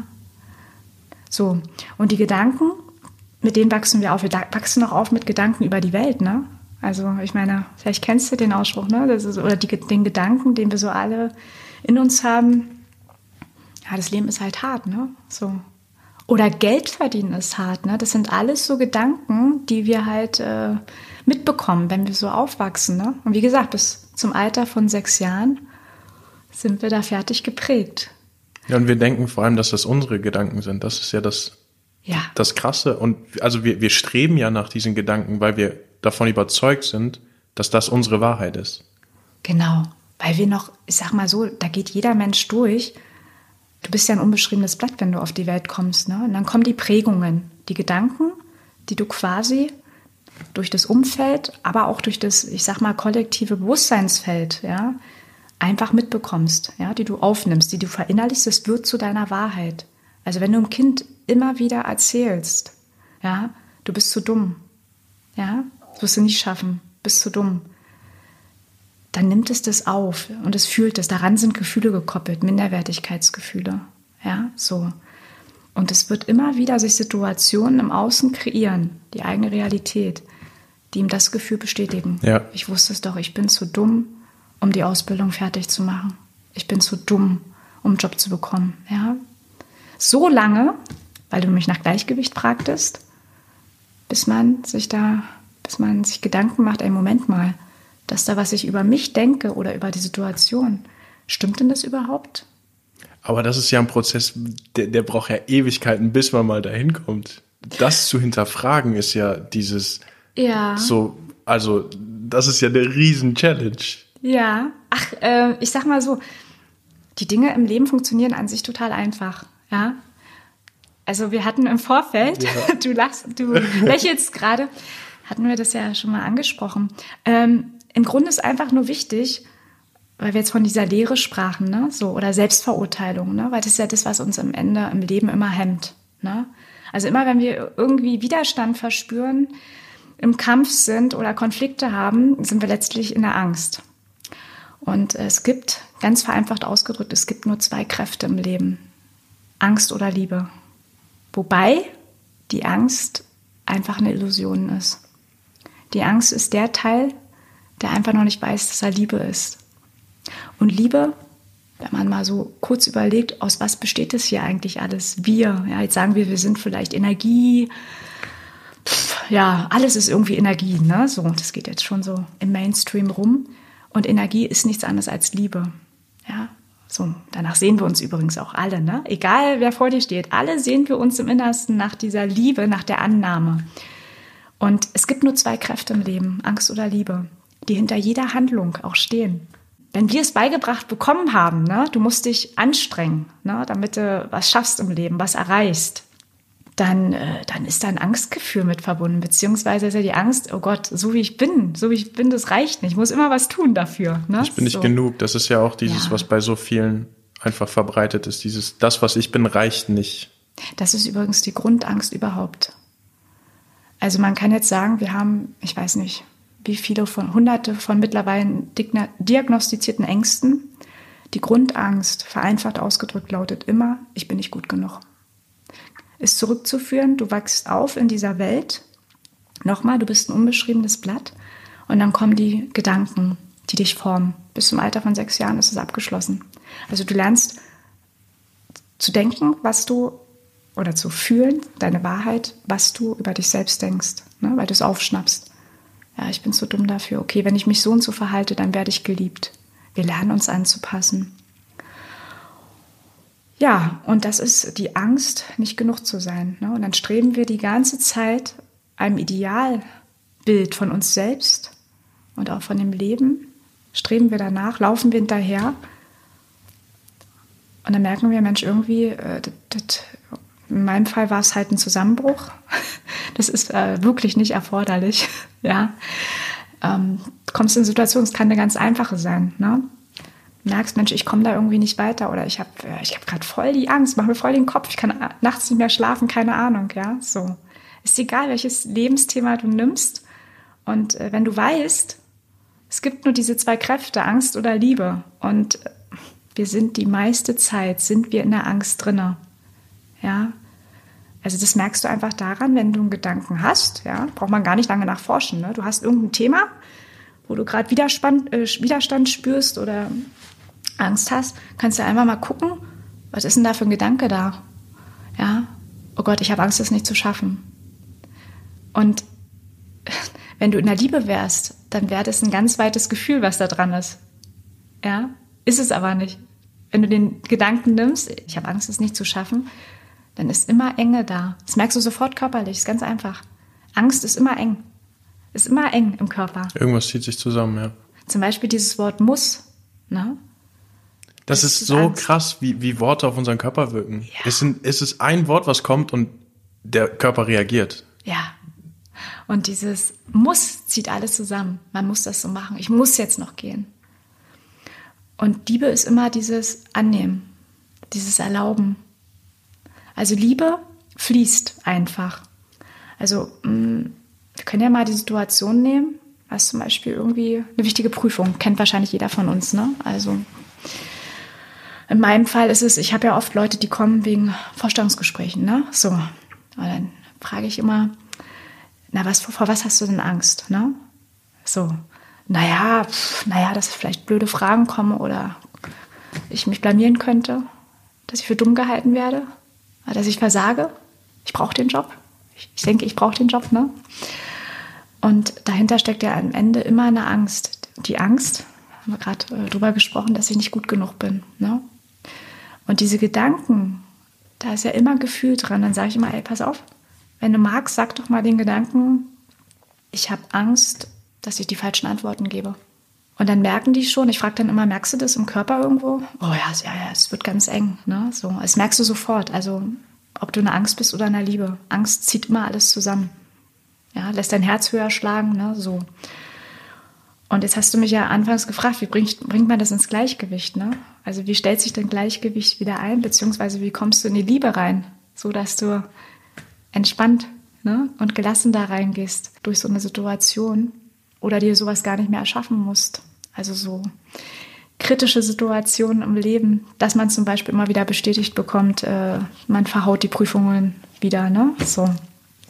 So, und die Gedanken, mit denen wachsen wir auf. Wir wachsen auch auf mit Gedanken über die Welt, ne? Also ich meine, vielleicht kennst du den Ausspruch, ne? Das ist, oder den Gedanken, den wir so alle in uns haben. Ja, das Leben ist halt hart, ne? So. Oder Geld verdienen ist hart, ne? Das sind alles so Gedanken, die wir halt mitbekommen, wenn wir so aufwachsen, ne? Und wie gesagt, bis zum Alter von 6 Jahren sind wir da fertig geprägt. Ja, und wir denken vor allem, dass das unsere Gedanken sind. Das ist ja das Krasse. Und also wir streben ja nach diesen Gedanken, weil wir davon überzeugt sind, dass das unsere Wahrheit ist. Genau, weil wir noch, ich sag mal so, da geht jeder Mensch durch. Du bist ja ein unbeschriebenes Blatt, wenn du auf die Welt kommst, ne? Und dann kommen die Prägungen, die Gedanken, die du quasi durch das Umfeld, aber auch durch das, ich sag mal, kollektive Bewusstseinsfeld, ja, einfach mitbekommst, ja, die du aufnimmst, die du verinnerlichst, das wird zu deiner Wahrheit. Also wenn du einem Kind immer wieder erzählst, ja, du bist zu dumm, ja, das wirst du nicht schaffen, bist zu dumm, dann nimmt es das auf und es fühlt es. Daran sind Gefühle gekoppelt, Minderwertigkeitsgefühle, ja, so. Und es wird immer wieder sich Situationen im Außen kreieren, die eigene Realität, die ihm das Gefühl bestätigen. Ja. Ich wusste es doch, ich bin zu dumm, um die Ausbildung fertig zu machen. Ich bin zu dumm, um einen Job zu bekommen. Ja? So lange, weil du mich nach Gleichgewicht fragtest, bis man sich Gedanken macht, ey, Moment mal, dass da, was ich über mich denke oder über die Situation, stimmt denn das überhaupt? Aber das ist ja ein Prozess, der braucht ja Ewigkeiten, bis man mal dahin kommt. Das zu hinterfragen ist ja dieses so, also das ist ja eine Riesen-Challenge. Ja, ich sag mal so, die Dinge im Leben funktionieren an sich total einfach, ja. Also wir hatten im Vorfeld, du lächelst gerade, hatten wir das ja schon mal angesprochen. Im Grunde ist einfach nur wichtig, weil wir jetzt von dieser Lehre sprachen, ne, so, oder Selbstverurteilung, ne, weil das ist ja das, was uns am Ende im Leben immer hemmt, ne. Also immer, wenn wir irgendwie Widerstand verspüren, im Kampf sind oder Konflikte haben, sind wir letztlich in der Angst. Und es gibt, ganz vereinfacht ausgedrückt, es gibt nur 2 Kräfte im Leben. Angst oder Liebe. Wobei die Angst einfach eine Illusion ist. Die Angst ist der Teil, der einfach noch nicht weiß, dass er Liebe ist. Und Liebe, wenn man mal so kurz überlegt, aus was besteht es hier eigentlich alles? Wir, ja, jetzt sagen wir sind vielleicht Energie, alles ist irgendwie Energie, ne? So, das geht jetzt schon so im Mainstream rum. Und Energie ist nichts anderes als Liebe, ja? So, danach sehen wir uns übrigens auch alle, ne? Egal, wer vor dir steht, alle sehen wir uns im Innersten nach dieser Liebe, nach der Annahme. Und es gibt nur 2 Kräfte im Leben, Angst oder Liebe, die hinter jeder Handlung auch stehen. Wenn wir es beigebracht bekommen haben, ne, du musst dich anstrengen, ne, damit du was schaffst im Leben, was erreichst, dann ist da ein Angstgefühl mit verbunden, beziehungsweise ist ja die Angst, oh Gott, so wie ich bin, das reicht nicht, ich muss immer was tun dafür. Ne? Ich bin nicht genug, das ist ja auch dieses, was bei so vielen einfach verbreitet ist, das, was ich bin, reicht nicht. Das ist übrigens die Grundangst überhaupt. Also man kann jetzt sagen, wir haben, ich weiß nicht, wie viele hunderte von mittlerweile diagnostizierten Ängsten. Die Grundangst, vereinfacht ausgedrückt, lautet immer, ich bin nicht gut genug. Ist zurückzuführen, du wachst auf in dieser Welt. Nochmal, du bist ein unbeschriebenes Blatt. Und dann kommen die Gedanken, die dich formen. Bis zum Alter von 6 Jahren ist es abgeschlossen. Also du lernst zu denken, oder zu fühlen, deine Wahrheit, was du über dich selbst denkst, ne, weil du es aufschnappst. Ja, ich bin zu dumm dafür. Okay, wenn ich mich so und so verhalte, dann werde ich geliebt. Wir lernen uns anzupassen. Ja, und das ist die Angst, nicht genug zu sein. Ne? Und dann streben wir die ganze Zeit einem Idealbild von uns selbst und auch von dem Leben. Streben wir danach, laufen wir hinterher. Und dann merken wir, Mensch, irgendwie, in meinem Fall war es halt ein Zusammenbruch. Das ist wirklich nicht erforderlich. Ja? Du kommst in eine Situation, es kann eine ganz einfache sein. Ne? Merkst, Mensch, ich komme da irgendwie nicht weiter oder ich hab gerade voll die Angst, mache mir voll den Kopf, ich kann nachts nicht mehr schlafen, keine Ahnung, ja, so. Ist egal, welches Lebensthema du nimmst und wenn du weißt, es gibt nur diese 2 Kräfte, Angst oder Liebe und wir sind die meiste Zeit, in der Angst drinne, ja. Also das merkst du einfach daran, wenn du einen Gedanken hast, ja, braucht man gar nicht lange nachforschen, ne? Du hast irgendein Thema, wo du gerade Widerstand spürst oder Angst hast, kannst du einfach mal gucken, was ist denn da für ein Gedanke da? Ja, oh Gott, ich habe Angst, das nicht zu schaffen. Und wenn du in der Liebe wärst, dann wäre das ein ganz weites Gefühl, was da dran ist. Ja, ist es aber nicht. Wenn du den Gedanken nimmst, ich habe Angst, es nicht zu schaffen, dann ist immer Enge da. Das merkst du sofort körperlich, ist ganz einfach. Angst ist immer eng. Ist immer eng im Körper. Irgendwas zieht sich zusammen, ja. Zum Beispiel dieses Wort muss, ne? Das ist so Angst. Krass, wie Worte auf unseren Körper wirken. Ja. Es ist ein Wort, was kommt und der Körper reagiert. Ja. Und dieses Muss zieht alles zusammen. Man muss das so machen. Ich muss jetzt noch gehen. Und Liebe ist immer dieses Annehmen, dieses Erlauben. Also Liebe fließt einfach. Also wir können ja mal die Situation nehmen, als zum Beispiel irgendwie eine wichtige Prüfung. Kennt wahrscheinlich jeder von uns, ne? Also in meinem Fall ist es, ich habe ja oft Leute, die kommen wegen Vorstellungsgesprächen, ne? So. Und dann frage ich immer, vor was hast du denn Angst, ne? So. dass vielleicht blöde Fragen kommen oder ich mich blamieren könnte, dass ich für dumm gehalten werde, dass ich versage. Ich brauche den Job. Ich denke, ich brauche den Job, ne? Und dahinter steckt ja am Ende immer eine Angst. Die Angst, haben wir gerade drüber gesprochen, dass ich nicht gut genug bin, ne? Und diese Gedanken, da ist ja immer Gefühl dran. Dann sage ich immer, ey, pass auf, wenn du magst, sag doch mal den Gedanken, ich habe Angst, dass ich die falschen Antworten gebe. Und dann merken die schon, ich frage dann immer, merkst du das im Körper irgendwo? Oh ja, es wird ganz eng, ne? So, das merkst du sofort. Also, ob du in der Angst bist oder in der Liebe. Angst zieht immer alles zusammen. Ja, lässt dein Herz höher schlagen, ne? So. Und jetzt hast du mich ja anfangs gefragt, wie bringt man das ins Gleichgewicht, ne? Also, wie stellt sich denn Gleichgewicht wieder ein, beziehungsweise wie kommst du in die Liebe rein, so dass du entspannt, ne, und gelassen da reingehst durch so eine Situation oder dir sowas gar nicht mehr erschaffen musst. Also so kritische Situationen im Leben, dass man zum Beispiel immer wieder bestätigt bekommt, man verhaut die Prüfungen wieder, ne? So. Und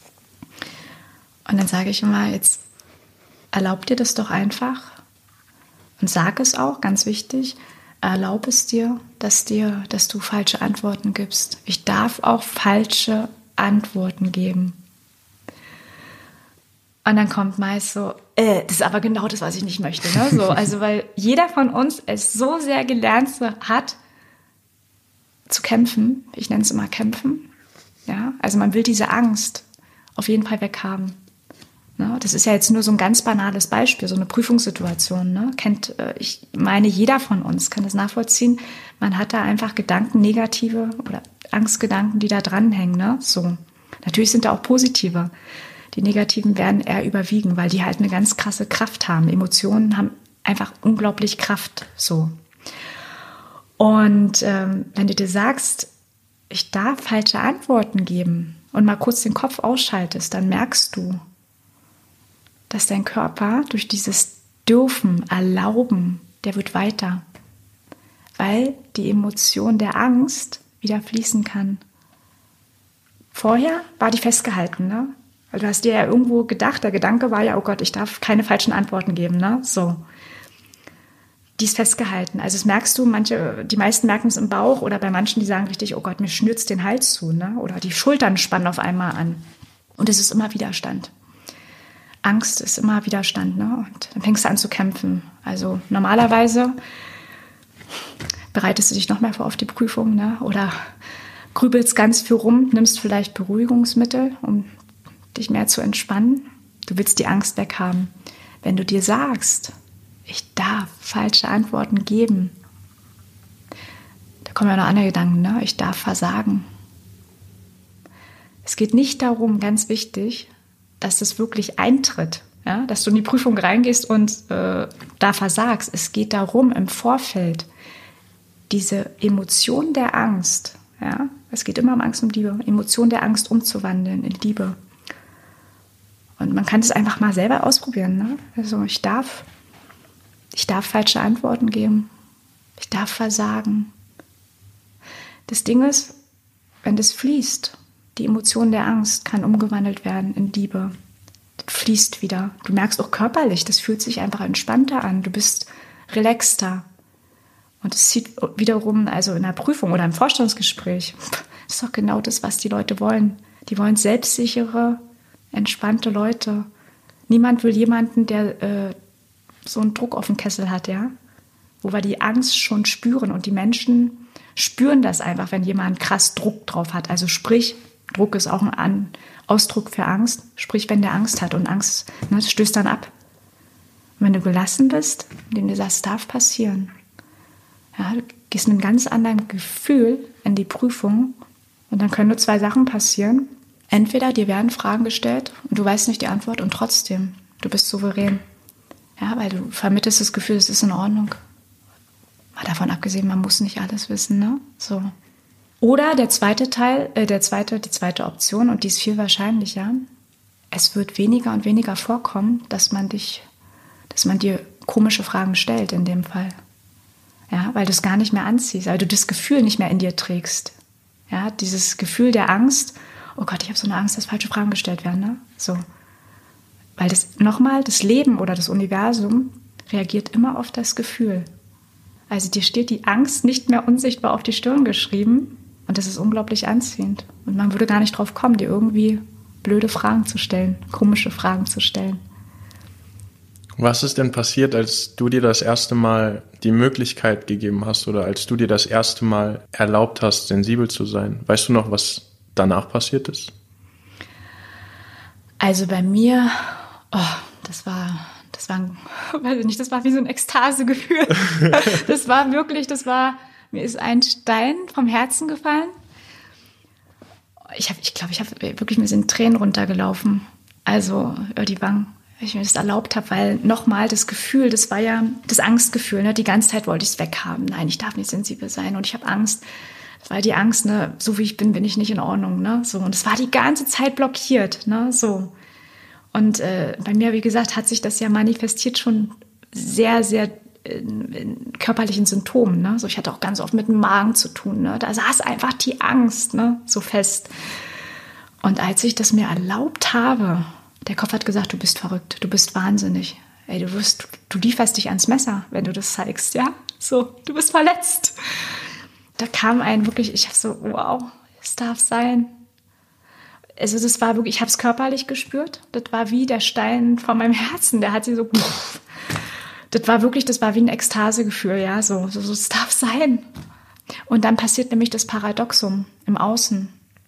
dann sage ich immer, jetzt erlaub dir das doch einfach und sag es auch, ganz wichtig, erlaub es dir, dass du falsche Antworten gibst. Ich darf auch falsche Antworten geben. Und dann kommt meist so, das ist aber genau das, was ich nicht möchte. Ne? So, also weil jeder von uns es so sehr gelernt hat, zu kämpfen. Ich nenne es immer kämpfen. Ja? Also man will diese Angst auf jeden Fall weghaben. Ne? Das ist ja jetzt nur so ein ganz banales Beispiel, so eine Prüfungssituation. Ne? Ich meine, jeder von uns kann das nachvollziehen. Man hat da einfach Gedanken, negative oder Angstgedanken, die da dranhängen. Ne? So. Natürlich sind da auch positive. Die negativen werden eher überwiegen, weil die halt eine ganz krasse Kraft haben. Emotionen haben einfach unglaublich Kraft. So. Und wenn du dir sagst, ich darf falsche Antworten geben und mal kurz den Kopf ausschaltest, dann merkst du, dass dein Körper durch dieses Dürfen, Erlauben, der wird weiter. Weil die Emotion der Angst wieder fließen kann. Vorher war die festgehalten, ne? Weil du hast dir ja irgendwo gedacht, der Gedanke war ja, oh Gott, ich darf keine falschen Antworten geben, ne? So. Die ist festgehalten. Also das merkst du, die meisten merken es im Bauch oder bei manchen, die sagen richtig, oh Gott, mir schnürt's den Hals zu, ne? Oder die Schultern spannen auf einmal an. Und es ist immer Widerstand. Angst ist immer Widerstand, ne? Und dann fängst du an zu kämpfen. Also normalerweise bereitest du dich noch mehr vor auf die Prüfung, ne? Oder grübelst ganz viel rum, nimmst vielleicht Beruhigungsmittel, um dich mehr zu entspannen. Du willst die Angst weghaben. Wenn du dir sagst, ich darf falsche Antworten geben, da kommen ja noch andere Gedanken, ne? Ich darf versagen. Es geht nicht darum, ganz wichtig, dass das wirklich eintritt, ja? Dass du in die Prüfung reingehst und da versagst. Es geht darum, im Vorfeld diese Emotion der Angst, ja? Es geht immer um Angst und Liebe, Emotion der Angst umzuwandeln in Liebe. Und man kann es einfach mal selber ausprobieren, ne? Also ich darf falsche Antworten geben. Ich darf versagen. Das Ding ist, wenn das fließt, die Emotion der Angst kann umgewandelt werden in Liebe. Das fließt wieder. Du merkst auch körperlich, das fühlt sich einfach entspannter an. Du bist relaxter. Und es zieht wiederum, also in der Prüfung oder im Vorstellungsgespräch, das ist doch genau das, was die Leute wollen. Die wollen selbstsichere, entspannte Leute. Niemand will jemanden, der so einen Druck auf dem Kessel hat, ja, wo wir die Angst schon spüren. Und die Menschen spüren das einfach, wenn jemand krass Druck drauf hat. Also sprich, Druck ist auch ein Ausdruck für Angst. Sprich, wenn der Angst hat und Angst, ne, das stößt dann ab. Und wenn du gelassen bist, indem du sagst, darf passieren, ja, du gehst mit einem ganz anderen Gefühl in die Prüfung und dann können nur zwei Sachen passieren. Entweder dir werden Fragen gestellt und du weißt nicht die Antwort und trotzdem, du bist souverän. Ja, weil du vermittelst das Gefühl, es ist in Ordnung. Mal davon abgesehen, man muss nicht alles wissen, ne? So. Oder die zweite Option, und die ist viel wahrscheinlicher, es wird weniger und weniger vorkommen, dass man dir komische Fragen stellt in dem Fall. Ja, weil du es gar nicht mehr anziehst, weil du das Gefühl nicht mehr in dir trägst. Ja, dieses Gefühl der Angst, oh Gott, ich habe so eine Angst, dass falsche Fragen gestellt werden, ne? So. Weil das Leben oder das Universum reagiert immer auf das Gefühl. Also dir steht die Angst nicht mehr unsichtbar auf die Stirn geschrieben und das ist unglaublich anziehend. Und man würde gar nicht drauf kommen, dir irgendwie blöde Fragen zu stellen, komische Fragen zu stellen. Was ist denn passiert, als du dir das erste Mal die Möglichkeit gegeben hast oder als du dir das erste Mal erlaubt hast, sensibel zu sein? Weißt du noch, was danach passiert ist? Also bei mir, das war, weiß ich nicht, das war wie so ein Ekstasegefühl. Mir ist ein Stein vom Herzen gefallen. Ich glaube, mir sind Tränen runtergelaufen. Also über die Wangen, weil ich mir das erlaubt habe, weil nochmal das Gefühl, das war ja das Angstgefühl, ne? Die ganze Zeit wollte ich es weghaben. Nein, ich darf nicht sensibel sein und ich habe Angst. Das war die Angst, ne? So wie ich bin ich nicht in Ordnung, ne? So, und es war die ganze Zeit blockiert, ne? So. Und bei mir, wie gesagt, hat sich das ja manifestiert schon sehr, sehr in körperlichen Symptomen, ne? So, ich hatte auch ganz oft mit dem Magen zu tun, ne? Da saß einfach die Angst, ne? So fest. Und als ich das mir erlaubt habe, der Kopf hat gesagt, du bist verrückt, du bist wahnsinnig. Ey, du lieferst dich ans Messer, wenn du das zeigst, ja? So, du bist verletzt. Da kam ich habe so, wow, es darf sein. Also das war wirklich, ich habe es körperlich gespürt. Das war wie der Stein von meinem Herzen, der hat sie so, das war wie ein Ekstasegefühl, ja, so, es darf sein. Und dann passiert nämlich das Paradoxum im Außen.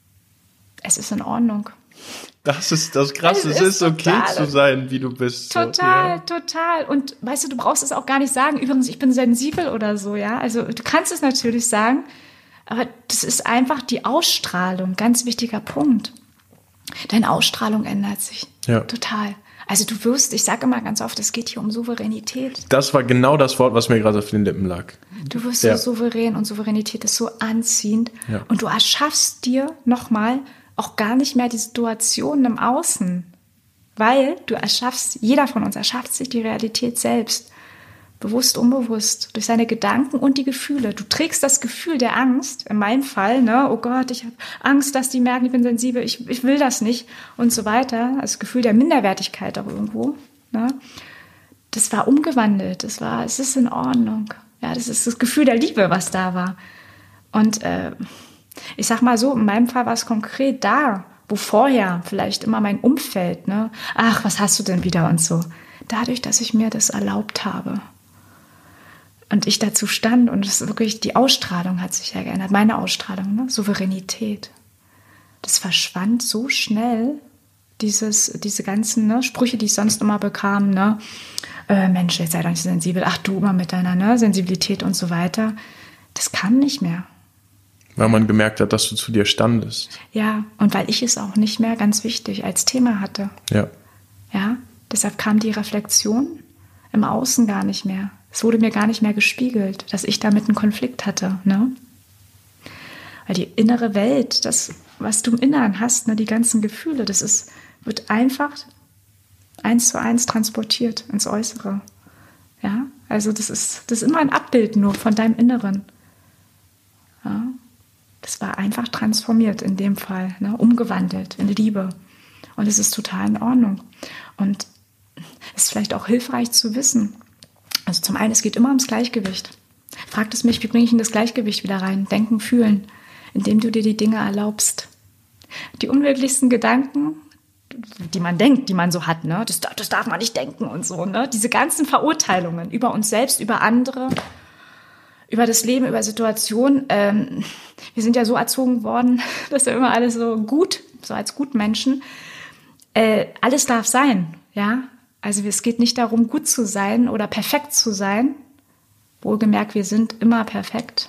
Es ist in Ordnung. Das ist das Krasse, es ist okay zu sein, wie du bist. Total. Und weißt du brauchst es auch gar nicht sagen, übrigens, ich bin sensibel oder so, ja. Also du kannst es natürlich sagen, aber das ist einfach die Ausstrahlung, ganz wichtiger Punkt. Deine Ausstrahlung ändert sich. Ja. Total. Also ich sage immer ganz oft, es geht hier um Souveränität. Das war genau das Wort, was mir gerade auf den Lippen lag. Du wirst so souverän und Souveränität ist so anziehend. Ja. Und du erschaffst dir nochmal auch gar nicht mehr die Situationen im Außen. Weil jeder von uns erschafft sich die Realität selbst. Bewusst, unbewusst, durch seine Gedanken und die Gefühle. Du trägst das Gefühl der Angst, in meinem Fall, ne, oh Gott, ich habe Angst, dass die merken, ich bin sensibel, ich will das nicht und so weiter. Das Gefühl der Minderwertigkeit auch irgendwo, ne. Das war umgewandelt, es ist in Ordnung. Ja, das ist das Gefühl der Liebe, was da war. Und ich sag mal so, in meinem Fall war es konkret da, wo vorher vielleicht immer mein Umfeld, ne, ach, was hast du denn wieder und so. Dadurch, dass ich mir das erlaubt habe. Und ich dazu stand und es wirklich, die Ausstrahlung hat sich ja geändert, meine Ausstrahlung, ne? Souveränität. Das verschwand so schnell, diese ganzen, ne, Sprüche, die ich sonst immer bekam, ne? Mensch, jetzt sei doch nicht so sensibel, ach du immer mit deiner, ne, Sensibilität und so weiter. Das kam nicht mehr. Weil man gemerkt hat, dass du zu dir standest. Ja, und weil ich es auch nicht mehr, ganz wichtig, als Thema hatte. Ja. Ja, deshalb kam die Reflexion im Außen gar nicht mehr. Es wurde mir gar nicht mehr gespiegelt, dass ich damit einen Konflikt hatte, ne? Weil die innere Welt, das, was du im Inneren hast, ne, die ganzen Gefühle, wird einfach 1:1 transportiert ins Äußere. Ja, also das ist immer ein Abbild nur von deinem Inneren. Ja, das war einfach transformiert in dem Fall, ne, umgewandelt in Liebe. Und es ist total in Ordnung. Und es ist vielleicht auch hilfreich zu wissen. Also zum einen, es geht immer ums Gleichgewicht. Fragt es mich, wie bringe ich in das Gleichgewicht wieder rein? Denken, fühlen, indem du dir die Dinge erlaubst. Die unwirklichsten Gedanken, die man denkt, die man so hat, ne? Das darf man nicht denken und so, ne? Diese ganzen Verurteilungen über uns selbst, über andere, über das Leben, über Situationen. Wir sind ja so erzogen worden, dass ja immer alles so gut, so als Gutmenschen. Alles darf sein, ja? Also es geht nicht darum, gut zu sein oder perfekt zu sein. Wohlgemerkt, wir sind immer perfekt.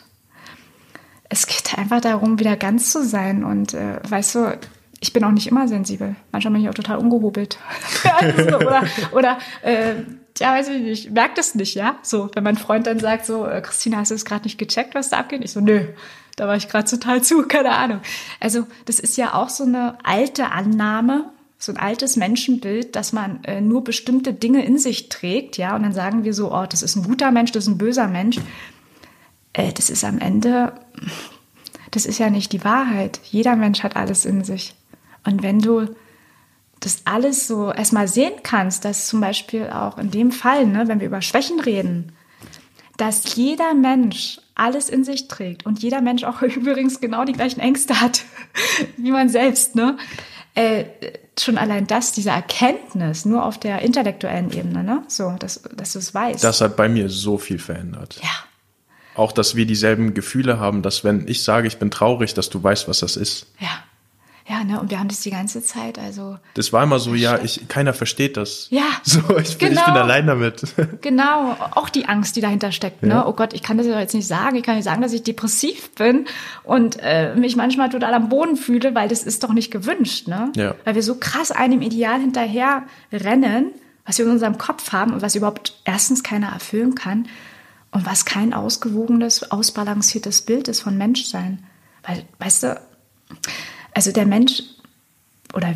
Es geht einfach darum, wieder ganz zu sein. Und weißt du, ich bin auch nicht immer sensibel. Manchmal bin ich auch total ungehobelt. Also, oder weiß ich nicht, ich merke das nicht, ja? So, wenn mein Freund dann sagt so, Christina, hast du es gerade nicht gecheckt, was da abgeht? Ich so, nö, da war ich gerade total keine Ahnung. Also das ist ja auch so eine alte Annahme, so ein altes Menschenbild, dass man nur bestimmte Dinge in sich trägt, ja, und dann sagen wir so, oh, das ist ein guter Mensch, das ist ein böser Mensch. Das ist am Ende, das ist ja nicht die Wahrheit. Jeder Mensch hat alles in sich. Und wenn du das alles so erstmal sehen kannst, dass zum Beispiel auch in dem Fall, ne, wenn wir über Schwächen reden, dass jeder Mensch alles in sich trägt und jeder Mensch auch übrigens genau die gleichen Ängste hat wie man selbst, ne? Schon allein diese Erkenntnis, nur auf der intellektuellen Ebene, ne? So, dass du es weißt. Das hat bei mir so viel verändert. Ja. Auch, dass wir dieselben Gefühle haben, dass wenn ich sage, ich bin traurig, dass du weißt, was das ist. Ja. Ja, ne, und wir haben das die ganze Zeit, also. Das war immer so, keiner versteht das. Ja. So, ich bin allein damit. Genau, auch die Angst, die dahinter steckt, ne? Ja. Oh Gott, ich kann das ja jetzt nicht sagen. Ich kann nicht sagen, dass ich depressiv bin und mich manchmal total am Boden fühle, weil das ist doch nicht gewünscht, ne? Ja. Weil wir so krass einem Ideal hinterher rennen, was wir in unserem Kopf haben und was überhaupt erstens keiner erfüllen kann und was kein ausgewogenes, ausbalanciertes Bild ist von Menschsein. Weil, weißt du, also der Mensch oder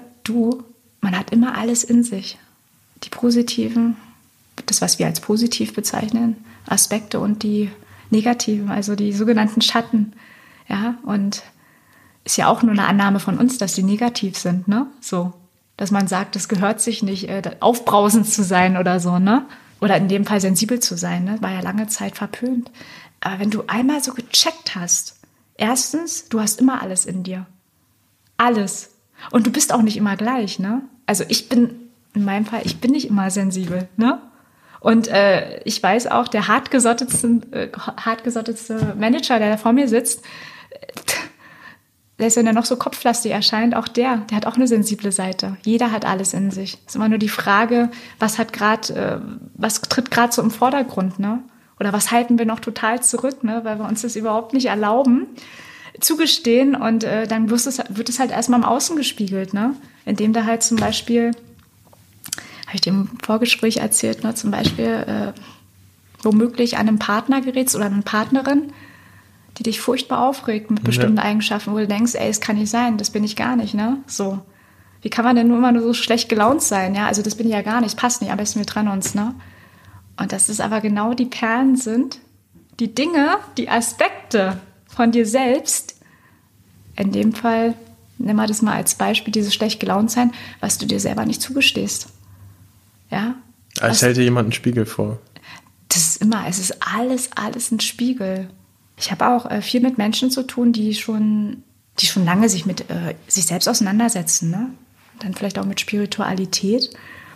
man hat immer alles in sich. Die positiven, das, was wir als positiv bezeichnen, Aspekte und die negativen, also die sogenannten Schatten. Ja, und ist ja auch nur eine Annahme von uns, dass die negativ sind, ne? So, dass man sagt, das gehört sich nicht, aufbrausend zu sein oder so, ne? Oder in dem Fall sensibel zu sein, ne? War ja lange Zeit verpönt. Aber wenn du einmal so gecheckt hast, erstens, du hast immer alles in dir. Alles. Und du bist auch nicht immer gleich, ne? Also in meinem Fall, ich bin nicht immer sensibel, ne? Und ich weiß auch, der hartgesottetste Manager, der da vor mir sitzt, selbst wenn er noch so kopflastig erscheint, auch der hat auch eine sensible Seite. Jeder hat alles in sich. Es ist immer nur die Frage, was tritt gerade so im Vordergrund, ne? Oder was halten wir noch total zurück, ne? Weil wir uns das überhaupt nicht erlauben, zugestehen, und dann wird es halt erstmal im Außen gespiegelt, ne? Indem da halt zum Beispiel, habe ich dir im Vorgespräch erzählt, ne, zum Beispiel womöglich an einen Partner gerätst oder an eine Partnerin, die dich furchtbar aufregt mit bestimmten Eigenschaften, wo du denkst, ey, es kann nicht sein, das bin ich gar nicht, ne? So. Wie kann man denn nur immer nur so schlecht gelaunt sein, ja? Also das bin ich ja gar nicht, passt nicht, am besten wir trennen uns, ne? Und dass es aber genau die Perlen sind, die Dinge, die Aspekte von dir selbst, in dem Fall, nimm mal das mal als Beispiel, dieses schlecht gelaunt sein, was du dir selber nicht zugestehst. Ja? Als hält dir jemand einen Spiegel vor. Es ist alles ein Spiegel. Ich habe auch viel mit Menschen zu tun, die schon lange sich mit sich selbst auseinandersetzen, ne? Dann vielleicht auch mit Spiritualität.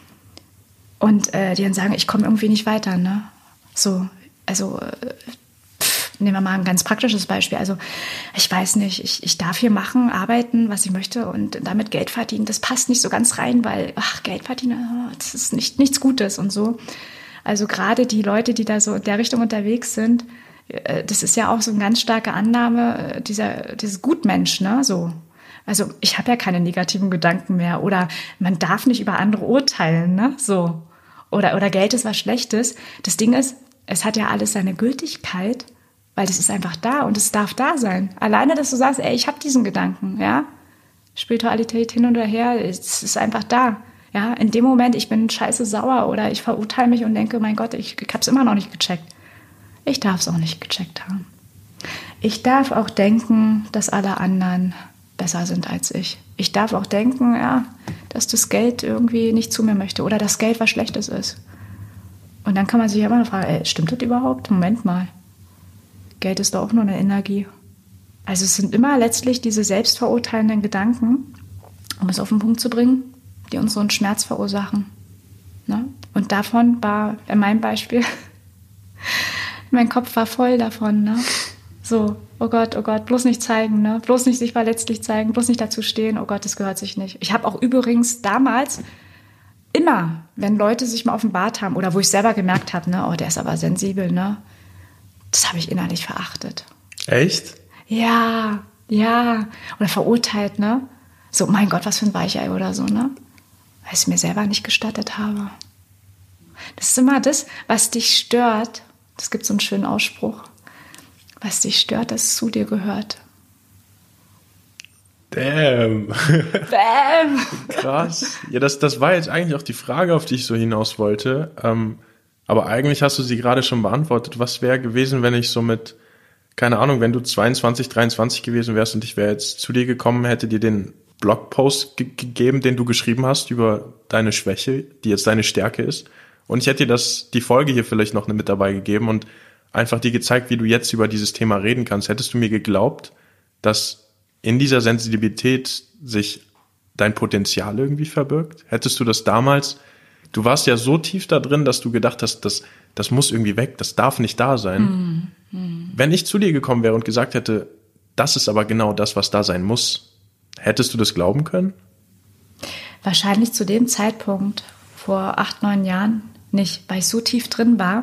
Und die dann sagen, ich komme irgendwie nicht weiter, ne? So, also nehmen wir mal ein ganz praktisches Beispiel. Also ich weiß nicht, ich darf hier machen, arbeiten, was ich möchte und damit Geld verdienen. Das passt nicht so ganz rein, weil Geld verdienen, das ist nichts Gutes und so. Also gerade die Leute, die da so in der Richtung unterwegs sind, das ist ja auch so eine ganz starke Annahme, dieses Gutmensch, ne? So. Also ich habe ja keine negativen Gedanken mehr oder man darf nicht über andere urteilen, ne? So. Oder Geld ist was Schlechtes. Das Ding ist, es hat ja alles seine Gültigkeit, weil es ist einfach da und es darf da sein. Alleine, dass du sagst, ey, ich habe diesen Gedanken, ja. Spiritualität hin und her, es ist einfach da. Ja, in dem Moment, ich bin scheiße sauer oder ich verurteile mich und denke, mein Gott, ich habe es immer noch nicht gecheckt. Ich darf es auch nicht gecheckt haben. Ich darf auch denken, dass alle anderen besser sind als ich. Ich darf auch denken, ja, dass das Geld irgendwie nicht zu mir möchte oder das Geld was Schlechtes ist. Und dann kann man sich immer noch fragen, ey, stimmt das überhaupt? Moment mal. Geld ist doch auch nur eine Energie. Also es sind immer letztlich diese selbstverurteilenden Gedanken, um es auf den Punkt zu bringen, die uns so einen Schmerz verursachen. Ne? Und davon war, in meinem Beispiel, mein Kopf war voll davon. Ne? So, oh Gott, bloß nicht zeigen, ne? Bloß nicht sich verletzlich zeigen, bloß nicht dazu stehen, oh Gott, das gehört sich nicht. Ich habe auch übrigens damals immer, wenn Leute sich mal offenbart haben oder wo ich selber gemerkt habe, ne, oh, der ist aber sensibel, ne? Das habe ich innerlich verachtet. Echt? Ja. Oder verurteilt, ne? So, mein Gott, was für ein Weichei oder so, ne? Weil ich es mir selber nicht gestattet habe. Das ist immer das, was dich stört. Es gibt so einen schönen Ausspruch. Was dich stört, das zu dir gehört. Damn. Bam. Krass. Ja, das war jetzt eigentlich auch die Frage, auf die ich so hinaus wollte. Aber eigentlich hast du sie gerade schon beantwortet. Was wäre gewesen, wenn ich so mit, keine Ahnung, wenn du 22, 23 gewesen wärst und ich wäre jetzt zu dir gekommen, hätte dir den Blogpost gegeben, den du geschrieben hast über deine Schwäche, die jetzt deine Stärke ist. Und ich hätte dir die Folge hier vielleicht noch mit dabei gegeben und einfach dir gezeigt, wie du jetzt über dieses Thema reden kannst. Hättest du mir geglaubt, dass in dieser Sensibilität sich dein Potenzial irgendwie verbirgt? Hättest du das damals, du warst ja so tief da drin, dass du gedacht hast, das muss irgendwie weg, das darf nicht da sein. Wenn ich zu dir gekommen wäre und gesagt hätte, das ist aber genau das, was da sein muss, hättest du das glauben können? Wahrscheinlich zu dem Zeitpunkt, vor 8, 9 Jahren, nicht, weil ich so tief drin war.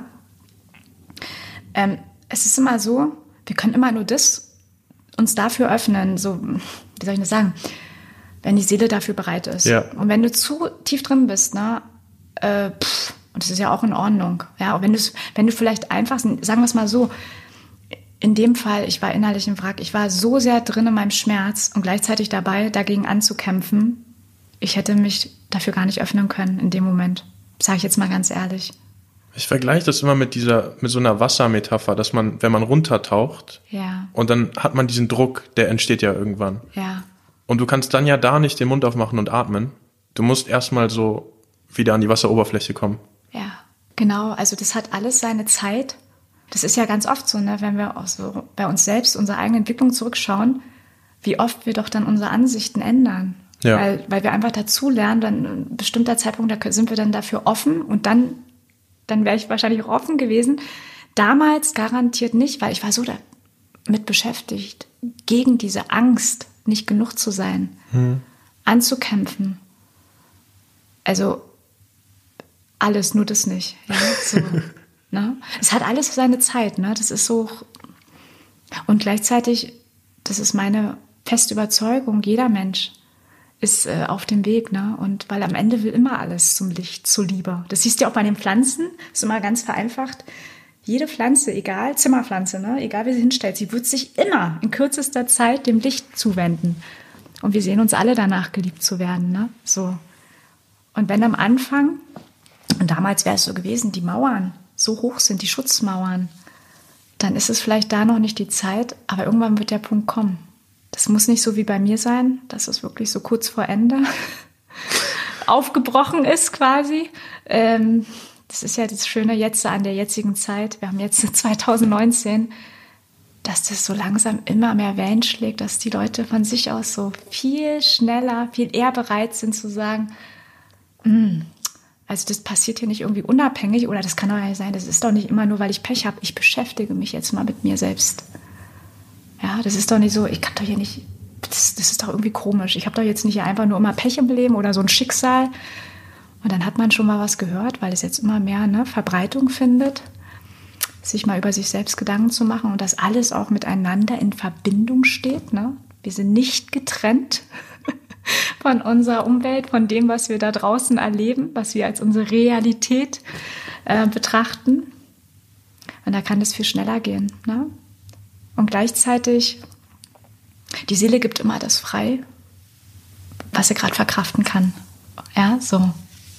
Es ist immer so, wir können immer nur uns dafür öffnen, so, wie soll ich das sagen, wenn die Seele dafür bereit ist. Ja. Und wenn du zu tief drin bist, ne, und das ist ja auch in Ordnung, ja, und wenn du vielleicht einfach, sagen wir es mal so, in dem Fall, ich war innerlich im Wrack, ich war so sehr drin in meinem Schmerz und gleichzeitig dabei, dagegen anzukämpfen, ich hätte mich dafür gar nicht öffnen können in dem Moment, sage ich jetzt mal ganz ehrlich. Ich vergleiche das immer mit so einer Wassermetapher, dass man, wenn man runtertaucht, ja, und dann hat man diesen Druck, der entsteht ja irgendwann. ja, Und du kannst dann ja da nicht den Mund aufmachen und atmen. Du musst erstmal so wieder an die Wasseroberfläche kommen. ja, genau, also das hat alles seine Zeit. Das ist ja ganz oft so, ne, wenn wir auch so bei uns selbst, unsere eigene Entwicklung zurückschauen, wie oft wir doch dann unsere Ansichten ändern. Ja. Weil wir einfach dazulernen, dann ein bestimmter Zeitpunkt, da sind wir dann dafür offen und dann wäre ich wahrscheinlich auch offen gewesen. Damals garantiert nicht, weil ich war so damit beschäftigt, gegen diese Angst nicht genug zu sein, anzukämpfen. Also alles, nur das nicht. Ja, so, ne? Es hat alles seine Zeit, ne? Das ist so. Und gleichzeitig, das ist meine feste Überzeugung, jeder Mensch ist auf dem Weg, ne? Und weil am Ende will immer alles zum Licht, zur Liebe. Das siehst du ja auch bei den Pflanzen, ist immer ganz vereinfacht. Jede Pflanze, egal, Zimmerpflanze, ne? Egal wie sie hinstellt, sie wird sich immer in kürzester Zeit dem Licht zuwenden. Und wir sehen uns alle danach, geliebt zu werden, ne? So. Und wenn am Anfang, und damals wäre es so gewesen, die Mauern so hoch sind, die Schutzmauern, dann ist es vielleicht da noch nicht die Zeit, aber irgendwann wird der Punkt kommen. Das muss nicht so wie bei mir sein, dass es wirklich so kurz vor Ende aufgebrochen ist quasi. Das ist ja das Schöne jetzt an der jetzigen Zeit. Wir haben jetzt 2019, dass das so langsam immer mehr Wellen schlägt, dass die Leute von sich aus so viel schneller, viel eher bereit sind zu sagen, also das passiert hier nicht irgendwie unabhängig oder das kann doch nicht sein, das ist doch nicht immer nur, weil ich Pech habe. Ich beschäftige mich jetzt mal mit mir selbst. Ja, das ist doch nicht so, ich kann doch hier nicht, das ist doch irgendwie komisch. Ich habe doch jetzt nicht einfach nur immer Pech im Leben oder so ein Schicksal. Und dann hat man schon mal was gehört, weil es jetzt immer mehr Verbreitung findet, sich mal über sich selbst Gedanken zu machen und dass alles auch miteinander in Verbindung steht. Ne? Wir sind nicht getrennt von unserer Umwelt, von dem, was wir da draußen erleben, was wir als unsere Realität betrachten. Und da kann das viel schneller gehen. Ne? Und gleichzeitig, die Seele gibt immer das frei, was sie gerade verkraften kann. Ja, so.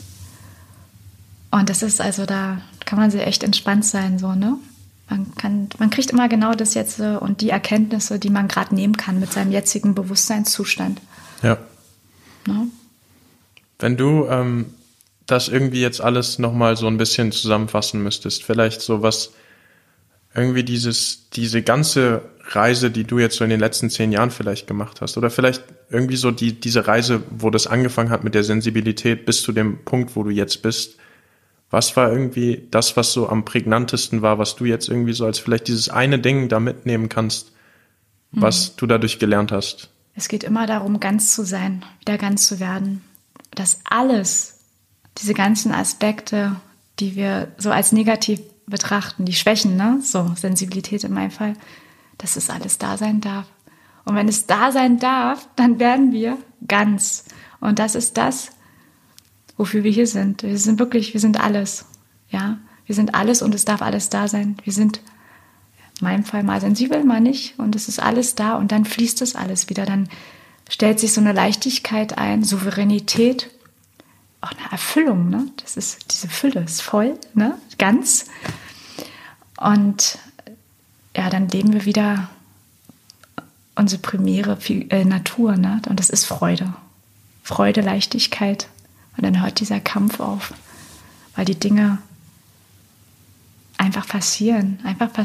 Und das ist also, da kann man sich echt entspannt sein, so, ne? Man kriegt immer genau das jetzt und die Erkenntnisse, die man gerade nehmen kann mit seinem jetzigen Bewusstseinszustand. Ja. Ne? Wenn du das irgendwie jetzt alles nochmal so ein bisschen zusammenfassen müsstest, vielleicht so was, irgendwie diese ganze Reise, die du jetzt so in den letzten 10 Jahren vielleicht gemacht hast, oder vielleicht irgendwie so diese Reise, wo das angefangen hat mit der Sensibilität bis zu dem Punkt, wo du jetzt bist. Was war irgendwie das, was so am prägnantesten war, was du jetzt irgendwie so als vielleicht dieses eine Ding da mitnehmen kannst, was du dadurch gelernt hast? Es geht immer darum, ganz zu sein, wieder ganz zu werden. Dass alles, diese ganzen Aspekte, die wir so als negativ betrachten, die Schwächen, ne, so Sensibilität in meinem Fall, dass es alles da sein darf. Und wenn es da sein darf, dann werden wir ganz. Und das ist das, wofür wir hier sind. Wir sind alles. Ja, wir sind alles und es darf alles da sein. Wir sind in meinem Fall mal sensibel, mal nicht. Und es ist alles da und dann fließt es alles wieder. Dann stellt sich so eine Leichtigkeit ein, Souveränität, auch eine Erfüllung. Ne? Das ist, diese Fülle ist voll, ne? Ganz. Und ja, dann leben wir wieder unsere primäre Natur, ne? Und das ist Freude. Freude, Leichtigkeit. Und dann hört dieser Kampf auf, weil die Dinge einfach passieren.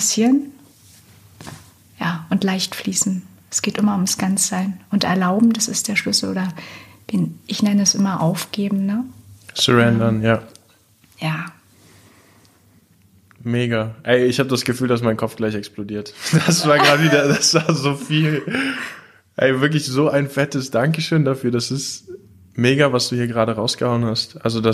Ja, und leicht fließen. Es geht immer ums Ganzsein. Und erlauben, das ist der Schlüssel. Oder ich nenne es immer aufgeben, ne? Surrendern, ja. Ja. Mega. Ey, ich habe das Gefühl, dass mein Kopf gleich explodiert. Das war gerade wieder, das war so viel. Ey, wirklich so ein fettes Dankeschön dafür. Das ist mega, was du hier gerade rausgehauen hast. Also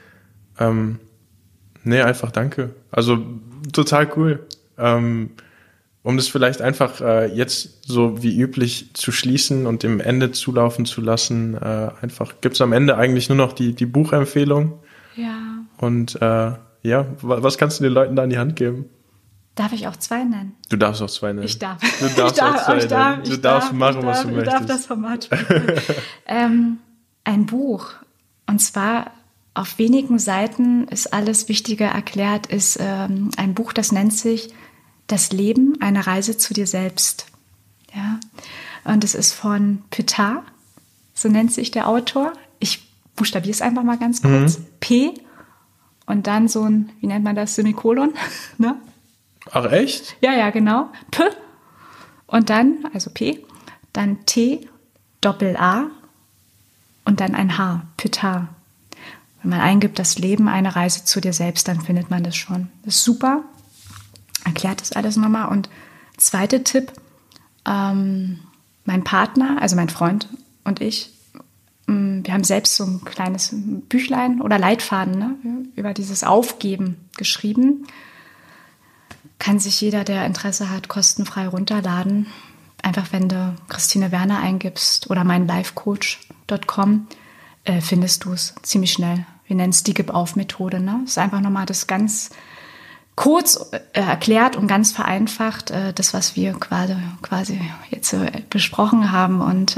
einfach danke. Also total cool. Um das vielleicht einfach jetzt so wie üblich zu schließen und dem Ende zulaufen zu lassen, gibt's am Ende eigentlich nur noch die Buchempfehlung. Ja. Und was kannst du den Leuten da in die Hand geben? Darf ich auch 2 nennen? Du darfst auch 2 nennen. Ich darf. Du darfst auch 2 nennen. Du darfst machen, was du möchtest. Ich darf das Format spielen. Ein Buch. Und zwar auf wenigen Seiten ist alles Wichtige erklärt, ist ein Buch, das nennt sich Das Leben, eine Reise zu dir selbst. Ja. Und es ist von Pythar, so nennt sich der Autor. Ich buchstabiere es einfach mal ganz kurz. P und dann so ein, wie nennt man das, Semikolon. Ne? Ach, echt? Ja, genau. P und dann, also P, dann T, Doppel-A und dann ein H, Pythar. Wenn man eingibt, das Leben, eine Reise zu dir selbst, dann findet man das schon. Das ist super. Erklärt das alles nochmal. Und zweiter Tipp, mein Partner, also mein Freund und ich, wir haben selbst so ein kleines Büchlein oder Leitfaden, ne, über dieses Aufgeben geschrieben. Kann sich jeder, der Interesse hat, kostenfrei runterladen. Einfach, wenn du Christine Werner eingibst oder meinlifecoach.com, findest du es ziemlich schnell. Wir nennen es die Gib-Auf-Methode. Ne? Das ist einfach nochmal das ganz kurz erklärt und ganz vereinfacht, das, was wir quasi jetzt besprochen haben. Und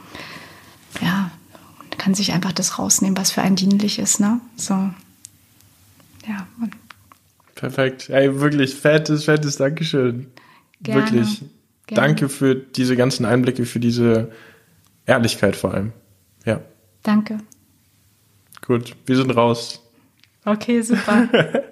kann sich einfach das rausnehmen, was für einen dienlich ist. Ne? So, ja. Perfekt. Ey, wirklich fettes Dankeschön. Gerne. Wirklich. Gerne. Danke für diese ganzen Einblicke, für diese Ehrlichkeit vor allem. Ja. Danke. Gut, wir sind raus. Okay, super.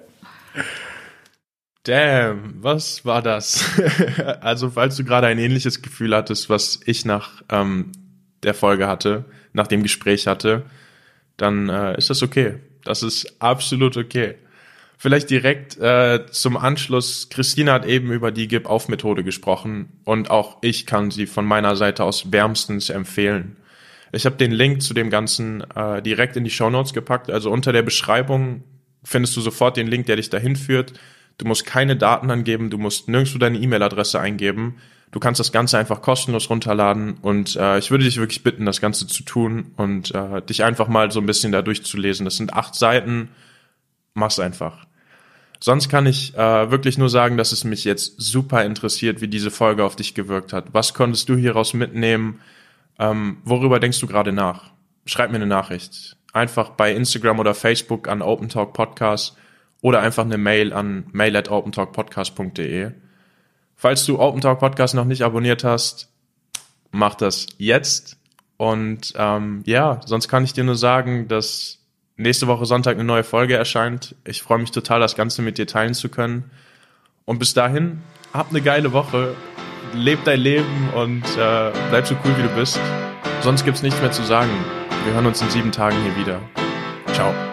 Damn, was war das? Also, falls du gerade ein ähnliches Gefühl hattest, was ich nach der Folge hatte, nach dem Gespräch hatte, dann ist das okay. Das ist absolut okay. Vielleicht direkt zum Anschluss. Christine hat eben über die Gib-Auf-Methode gesprochen und auch ich kann sie von meiner Seite aus wärmstens empfehlen. Ich habe den Link zu dem Ganzen direkt in die Shownotes gepackt. Also unter der Beschreibung findest du sofort den Link, der dich dahin führt. Du musst keine Daten angeben, du musst nirgendwo deine E-Mail-Adresse eingeben. Du kannst das Ganze einfach kostenlos runterladen und ich würde dich wirklich bitten, das Ganze zu tun und dich einfach mal so ein bisschen da durchzulesen. Das sind 8 Seiten, mach's einfach. Sonst kann ich wirklich nur sagen, dass es mich jetzt super interessiert, wie diese Folge auf dich gewirkt hat. Was konntest du hieraus mitnehmen? Worüber denkst du gerade nach? Schreib mir eine Nachricht. Einfach bei Instagram oder Facebook an Open Talk Podcast oder einfach eine Mail an mail@opentalkpodcast.de. Falls du Open Talk Podcast noch nicht abonniert hast, mach das jetzt. Und sonst kann ich dir nur sagen, dass nächste Woche Sonntag eine neue Folge erscheint. Ich freue mich total, das Ganze mit dir teilen zu können. Und bis dahin, hab eine geile Woche, leb dein Leben und bleib so cool, wie du bist. Sonst gibt's nichts mehr zu sagen. Wir hören uns in 7 Tagen hier wieder. Ciao.